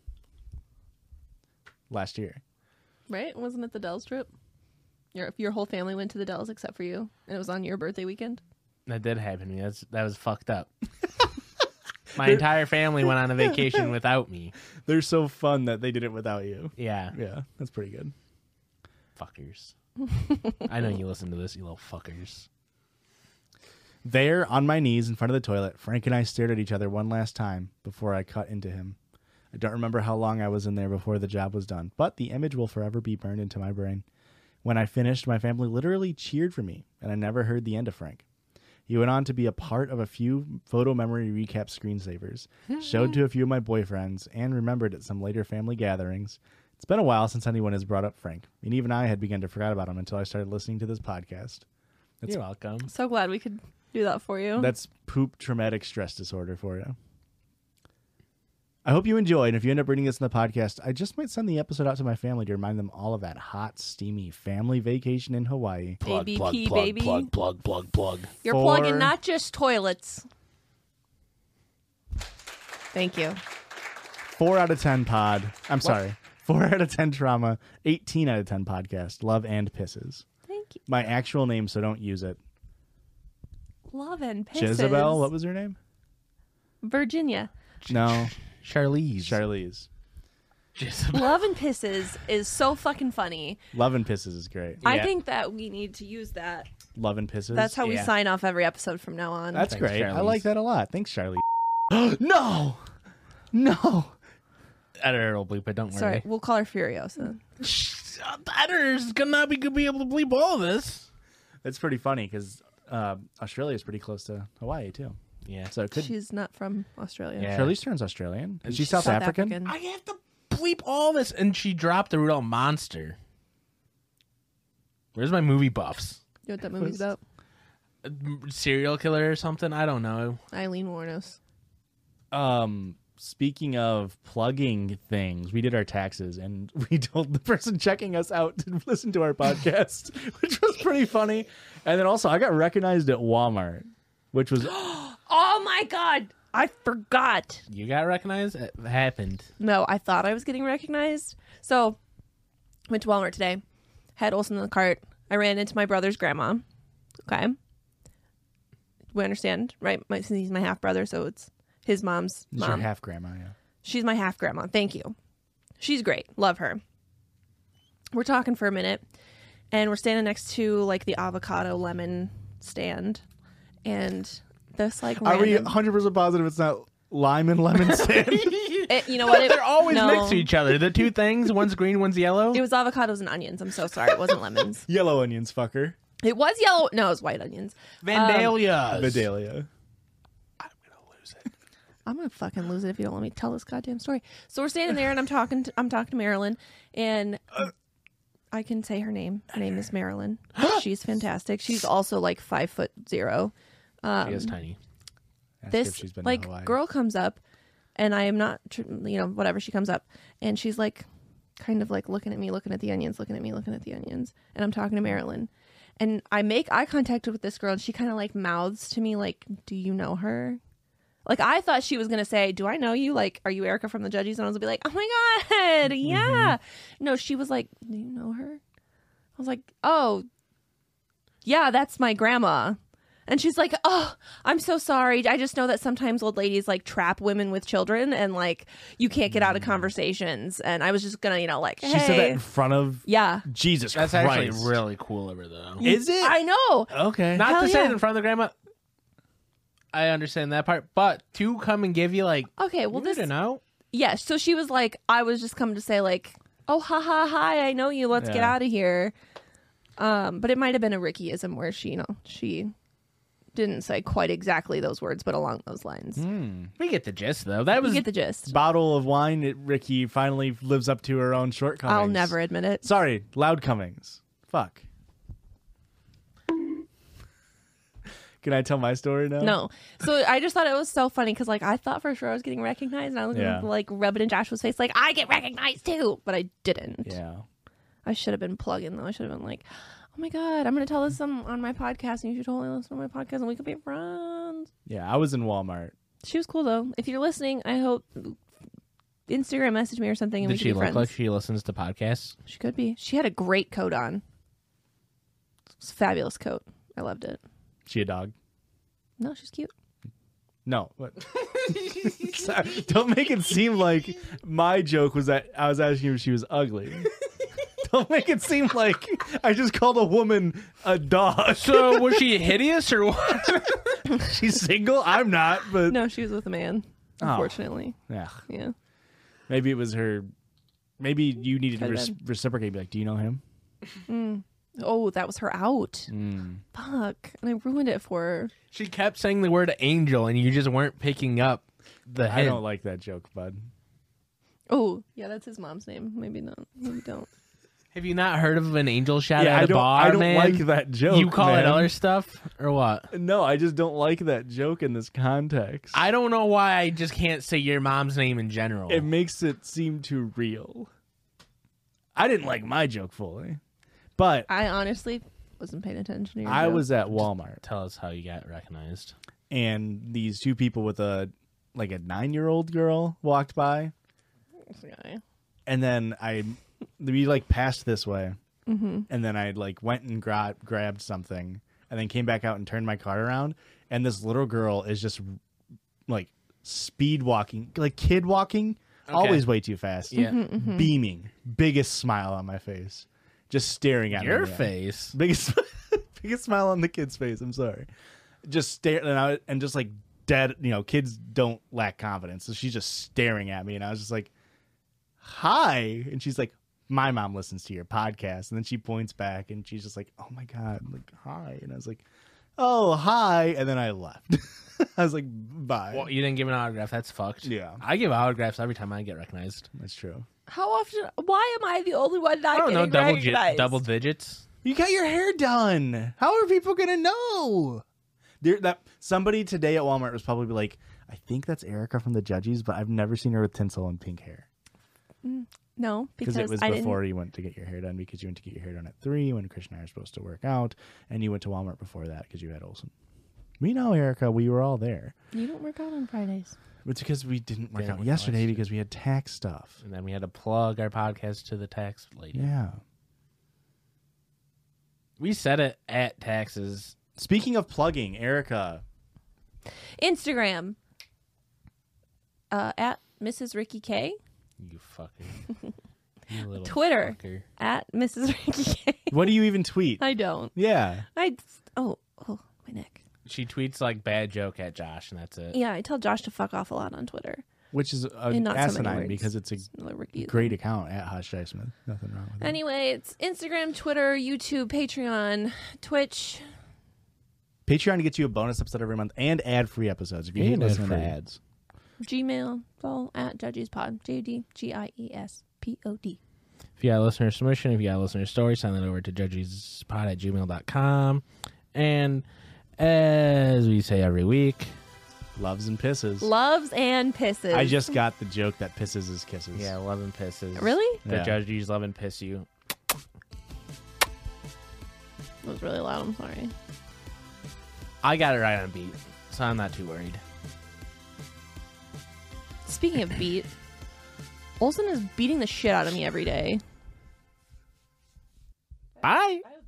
Last year. right? Wasn't it the Dells trip? Your whole family went to the Dells except for you, and it was on your birthday weekend. That did happen to me. That was fucked up. My entire family went on a vacation without me. They're so fun that they did it without you. Yeah. Yeah, that's pretty good. Fuckers. I know you listen to this, you little fuckers. There, on my knees in front of the toilet, Frank and I stared at each other one last time before I cut into him. I don't remember how long I was in there before the job was done, but the image will forever be burned into my brain. When I finished, my family literally cheered for me, and I never heard the end of Frank. He went on to be a part of a few photo memory recap screensavers, showed to a few of my boyfriends, and remembered at some later family gatherings. It's been a while since anyone has brought up Frank, and even I had begun to forget about him until I started listening to this podcast. You're welcome. So glad we could do that for you. That's poop traumatic stress disorder for you. I hope you enjoyed. And if you end up reading this in the podcast, I just might send the episode out to my family to remind them all of that hot, steamy family vacation in Hawaii. ABP, baby. plug. You're For- plugging not just toilets. Thank you. 4 out of 10 pod. I'm sorry. 4 out of 10 trauma. 18 out of 10 podcast. Love and pisses. Thank you. My actual name, so don't use it. Love and pisses. Jezebel. What was her name? Virginia. No. Charlize. Charlize. Love and pisses is so fucking funny. Love and pisses is great. I Yeah. think that we need to use that. Love and pisses. That's how we Yeah. sign off every episode from now on. That's Thanks, great. I Charlize. like that a lot. Thanks, Charlie. No. No. Editor will bleep it. Don't Sorry, worry. we'll call her Furiosa. The editor's gonna be able to bleep all this. It's pretty funny because Australia is pretty close to Hawaii too. Yeah. So it could. She's not from Australia. Yeah. Charlize Theron's Australian. Is she She's South African? I have to bleep all this, and she dropped the real monster. Where's my movie buffs? You know what that movie's about? Serial killer or something? I don't know. Eileen Wuornos. Speaking of plugging things, we did our taxes and we told the person checking us out to listen to our podcast, which was pretty funny. And then also, I got recognized at Walmart, which was Oh my god! I forgot. You got recognized? It happened. No, I thought I was getting recognized. So, went to Walmart today. Had Olsen in the cart. I ran into my brother's grandma. Okay. We understand, right? Since he's my half brother, so it's his mom's your mom. half grandma. Yeah. She's my half grandma. Thank you. She's great. Love her. We're talking for a minute, and we're standing next to like the avocado lemon stand, and this like Are we random- 100% positive it's not lime and lemon stand? you know what? They're always no. next to each other. The two things, one's green, one's yellow. It was avocados and onions. I'm so sorry. It wasn't lemons. Yellow onions, fucker. It was yellow. No, it was white onions. Vandalia. Vidalia. I'm gonna fucking lose it if you don't let me tell this goddamn story. So we're standing there, and I'm talking to Marilyn, and I can say her name. Her name is Marilyn. She's fantastic. She's also like 5'0". She is tiny. Ask if This she's been to like Hawaii. girl comes up, and I am not, whatever. She comes up, and she's like, kind of like looking at me, looking at the onions, looking at me, looking at the onions, and I'm talking to Marilyn, and I make eye contact with this girl, and she kind of like mouths to me like, "Do you know her?" Like, I thought she was going to say, "Do I know you? Like, are you Erica from the Judges?" And I was going to be like, "Oh my God, yeah." No, she was like, "Do you know her?" I was like, "Oh, yeah, that's my grandma." And she's like, "Oh, I'm so sorry. I just know that sometimes old ladies like trap women with children and like you can't get out of conversations." And I was just going to, like, She said that "Hey." in front of Yeah. Jesus That's Christ. actually really cool of her, though. Is it? I know. Okay. Not Hell to say yeah. it in front of the grandma. I understand that part, but to come and give you like, Okay, well, you this don't know. yeah, so she was like, I was just coming to say like, "Oh, hi, I know you. Let's get Yeah. out of here." But it might have been a Rickyism where she, she didn't say quite exactly those words, but along those lines. We get the gist, though. That You was get the gist. Bottle of wine, Ricky finally lives up to her own shortcomings. I'll never admit it. Sorry, loud comings. Fuck. Can I tell my story now? No. So I just thought it was so funny because like I thought for sure I was getting recognized, and I was Yeah. gonna like rub it in Joshua's face like I get recognized too, but I didn't. Yeah. I should have been plugging though. I should have been like, "Oh my God, I'm gonna tell this on my podcast, and you should totally listen to my podcast, and we could be friends." Yeah, I was in Walmart. She was cool though. If you're listening, I hope Instagram message me or something, and Did we she could be look friends. like she listens to podcasts? She could be. She had a great coat on. It's a fabulous coat. I loved it. She a dog? No, she's cute. No. What? Sorry, don't make it seem like my joke was that I was asking her if she was ugly. Don't make it seem like I just called a woman a dog. So was she hideous or what? She's single? I'm not, but No, she was with a man. Oh. Unfortunately, yeah. yeah. Maybe it was her. Maybe you needed to Could've been. reciprocate. Be like, do you know him? Oh, that was her out. Mm. Fuck, and I ruined it for her. She kept saying the word angel, and you just weren't picking up the I hint. don't like that joke, bud. Oh, yeah, that's his mom's name. Maybe not. Maybe don't. Have you not heard of an angel shot Yeah, at I a don't. bar, I don't man? like that joke. You call man. it other stuff or what? No, I just don't like that joke in this context. I don't know why I just can't say your mom's name in general. It makes it seem too real. I didn't like my joke fully, but I honestly wasn't paying attention to your I joke. was at Walmart, Tell us how you got recognized. and these two people with a like a 9-year-old girl walked by, and then we like passed this way, and then I like went and grabbed something, and then came back out and turned my car around, and this little girl is just like speed walking, like kid walking, always way too fast. Yeah. Beaming, biggest smile on my face, just staring at Your me. face. Biggest smile on the kid's face. I'm sorry. Just staring and just like dead. You know, kids don't lack confidence, so she's just staring at me, and I was just like, "Hi," and she's like, "My mom listens to your podcast," and then she points back, and she's just like, "Oh my god," I'm like, "Hi," and I was like, "Oh hi," and then I left. I was like, "Bye." Well, you didn't give an autograph. That's fucked. Yeah. I give autographs every time I get recognized. That's true. How often? Why am I the only one not I don't know, getting recognized? double digits. You got your hair done. How are people gonna know? Somebody today at Walmart was probably like, "I think that's Erica from the Judgies, but I've never seen her with tinsel and pink hair." No, because It was I before you went to get your hair done, because you went to get your hair done at 3 when Christian and I are supposed to work out, and you went to Walmart before that because you had Olsen. We know, Erica. We were all there. You don't work out on Fridays. It's because we didn't work Didn't out work out yesterday yesterday. because we had tax stuff. And then we had to plug our podcast to the tax lady. Yeah. We said it at taxes. Speaking of plugging, Erica. Instagram. At Mrs. Ricky K. You fucker. You little Twitter. fucker. At Mrs. Ricky K. What do you even tweet? I don't. Yeah. Oh, my neck. She tweets like bad joke at Josh, and that's it. Yeah, I tell Josh to fuck off a lot on Twitter. Which is In not so many asinine words. because it's a Ricky. great account at Hush Jai Smith. Nothing wrong with it. Anyway, it's Instagram, Twitter, YouTube, Patreon, Twitch. Patreon gets you a bonus episode every month and ad-free episodes if you hate And listening to ad-free. ads. Gmail, it's all at JudgiesPod. JudgiesPod. If you got a listener submission, if you got a listener story, send that over to judgiespod@gmail.com. And as we say every week, Loves and pisses. Loves and pisses. I just got the joke that pisses is kisses. yeah, love and pisses. Really? The Yeah. judges love and piss you. It was really loud. I'm sorry. I got it right on beat, so I'm not too worried. Speaking of beat, Olsen is beating the shit out of me every day. Bye.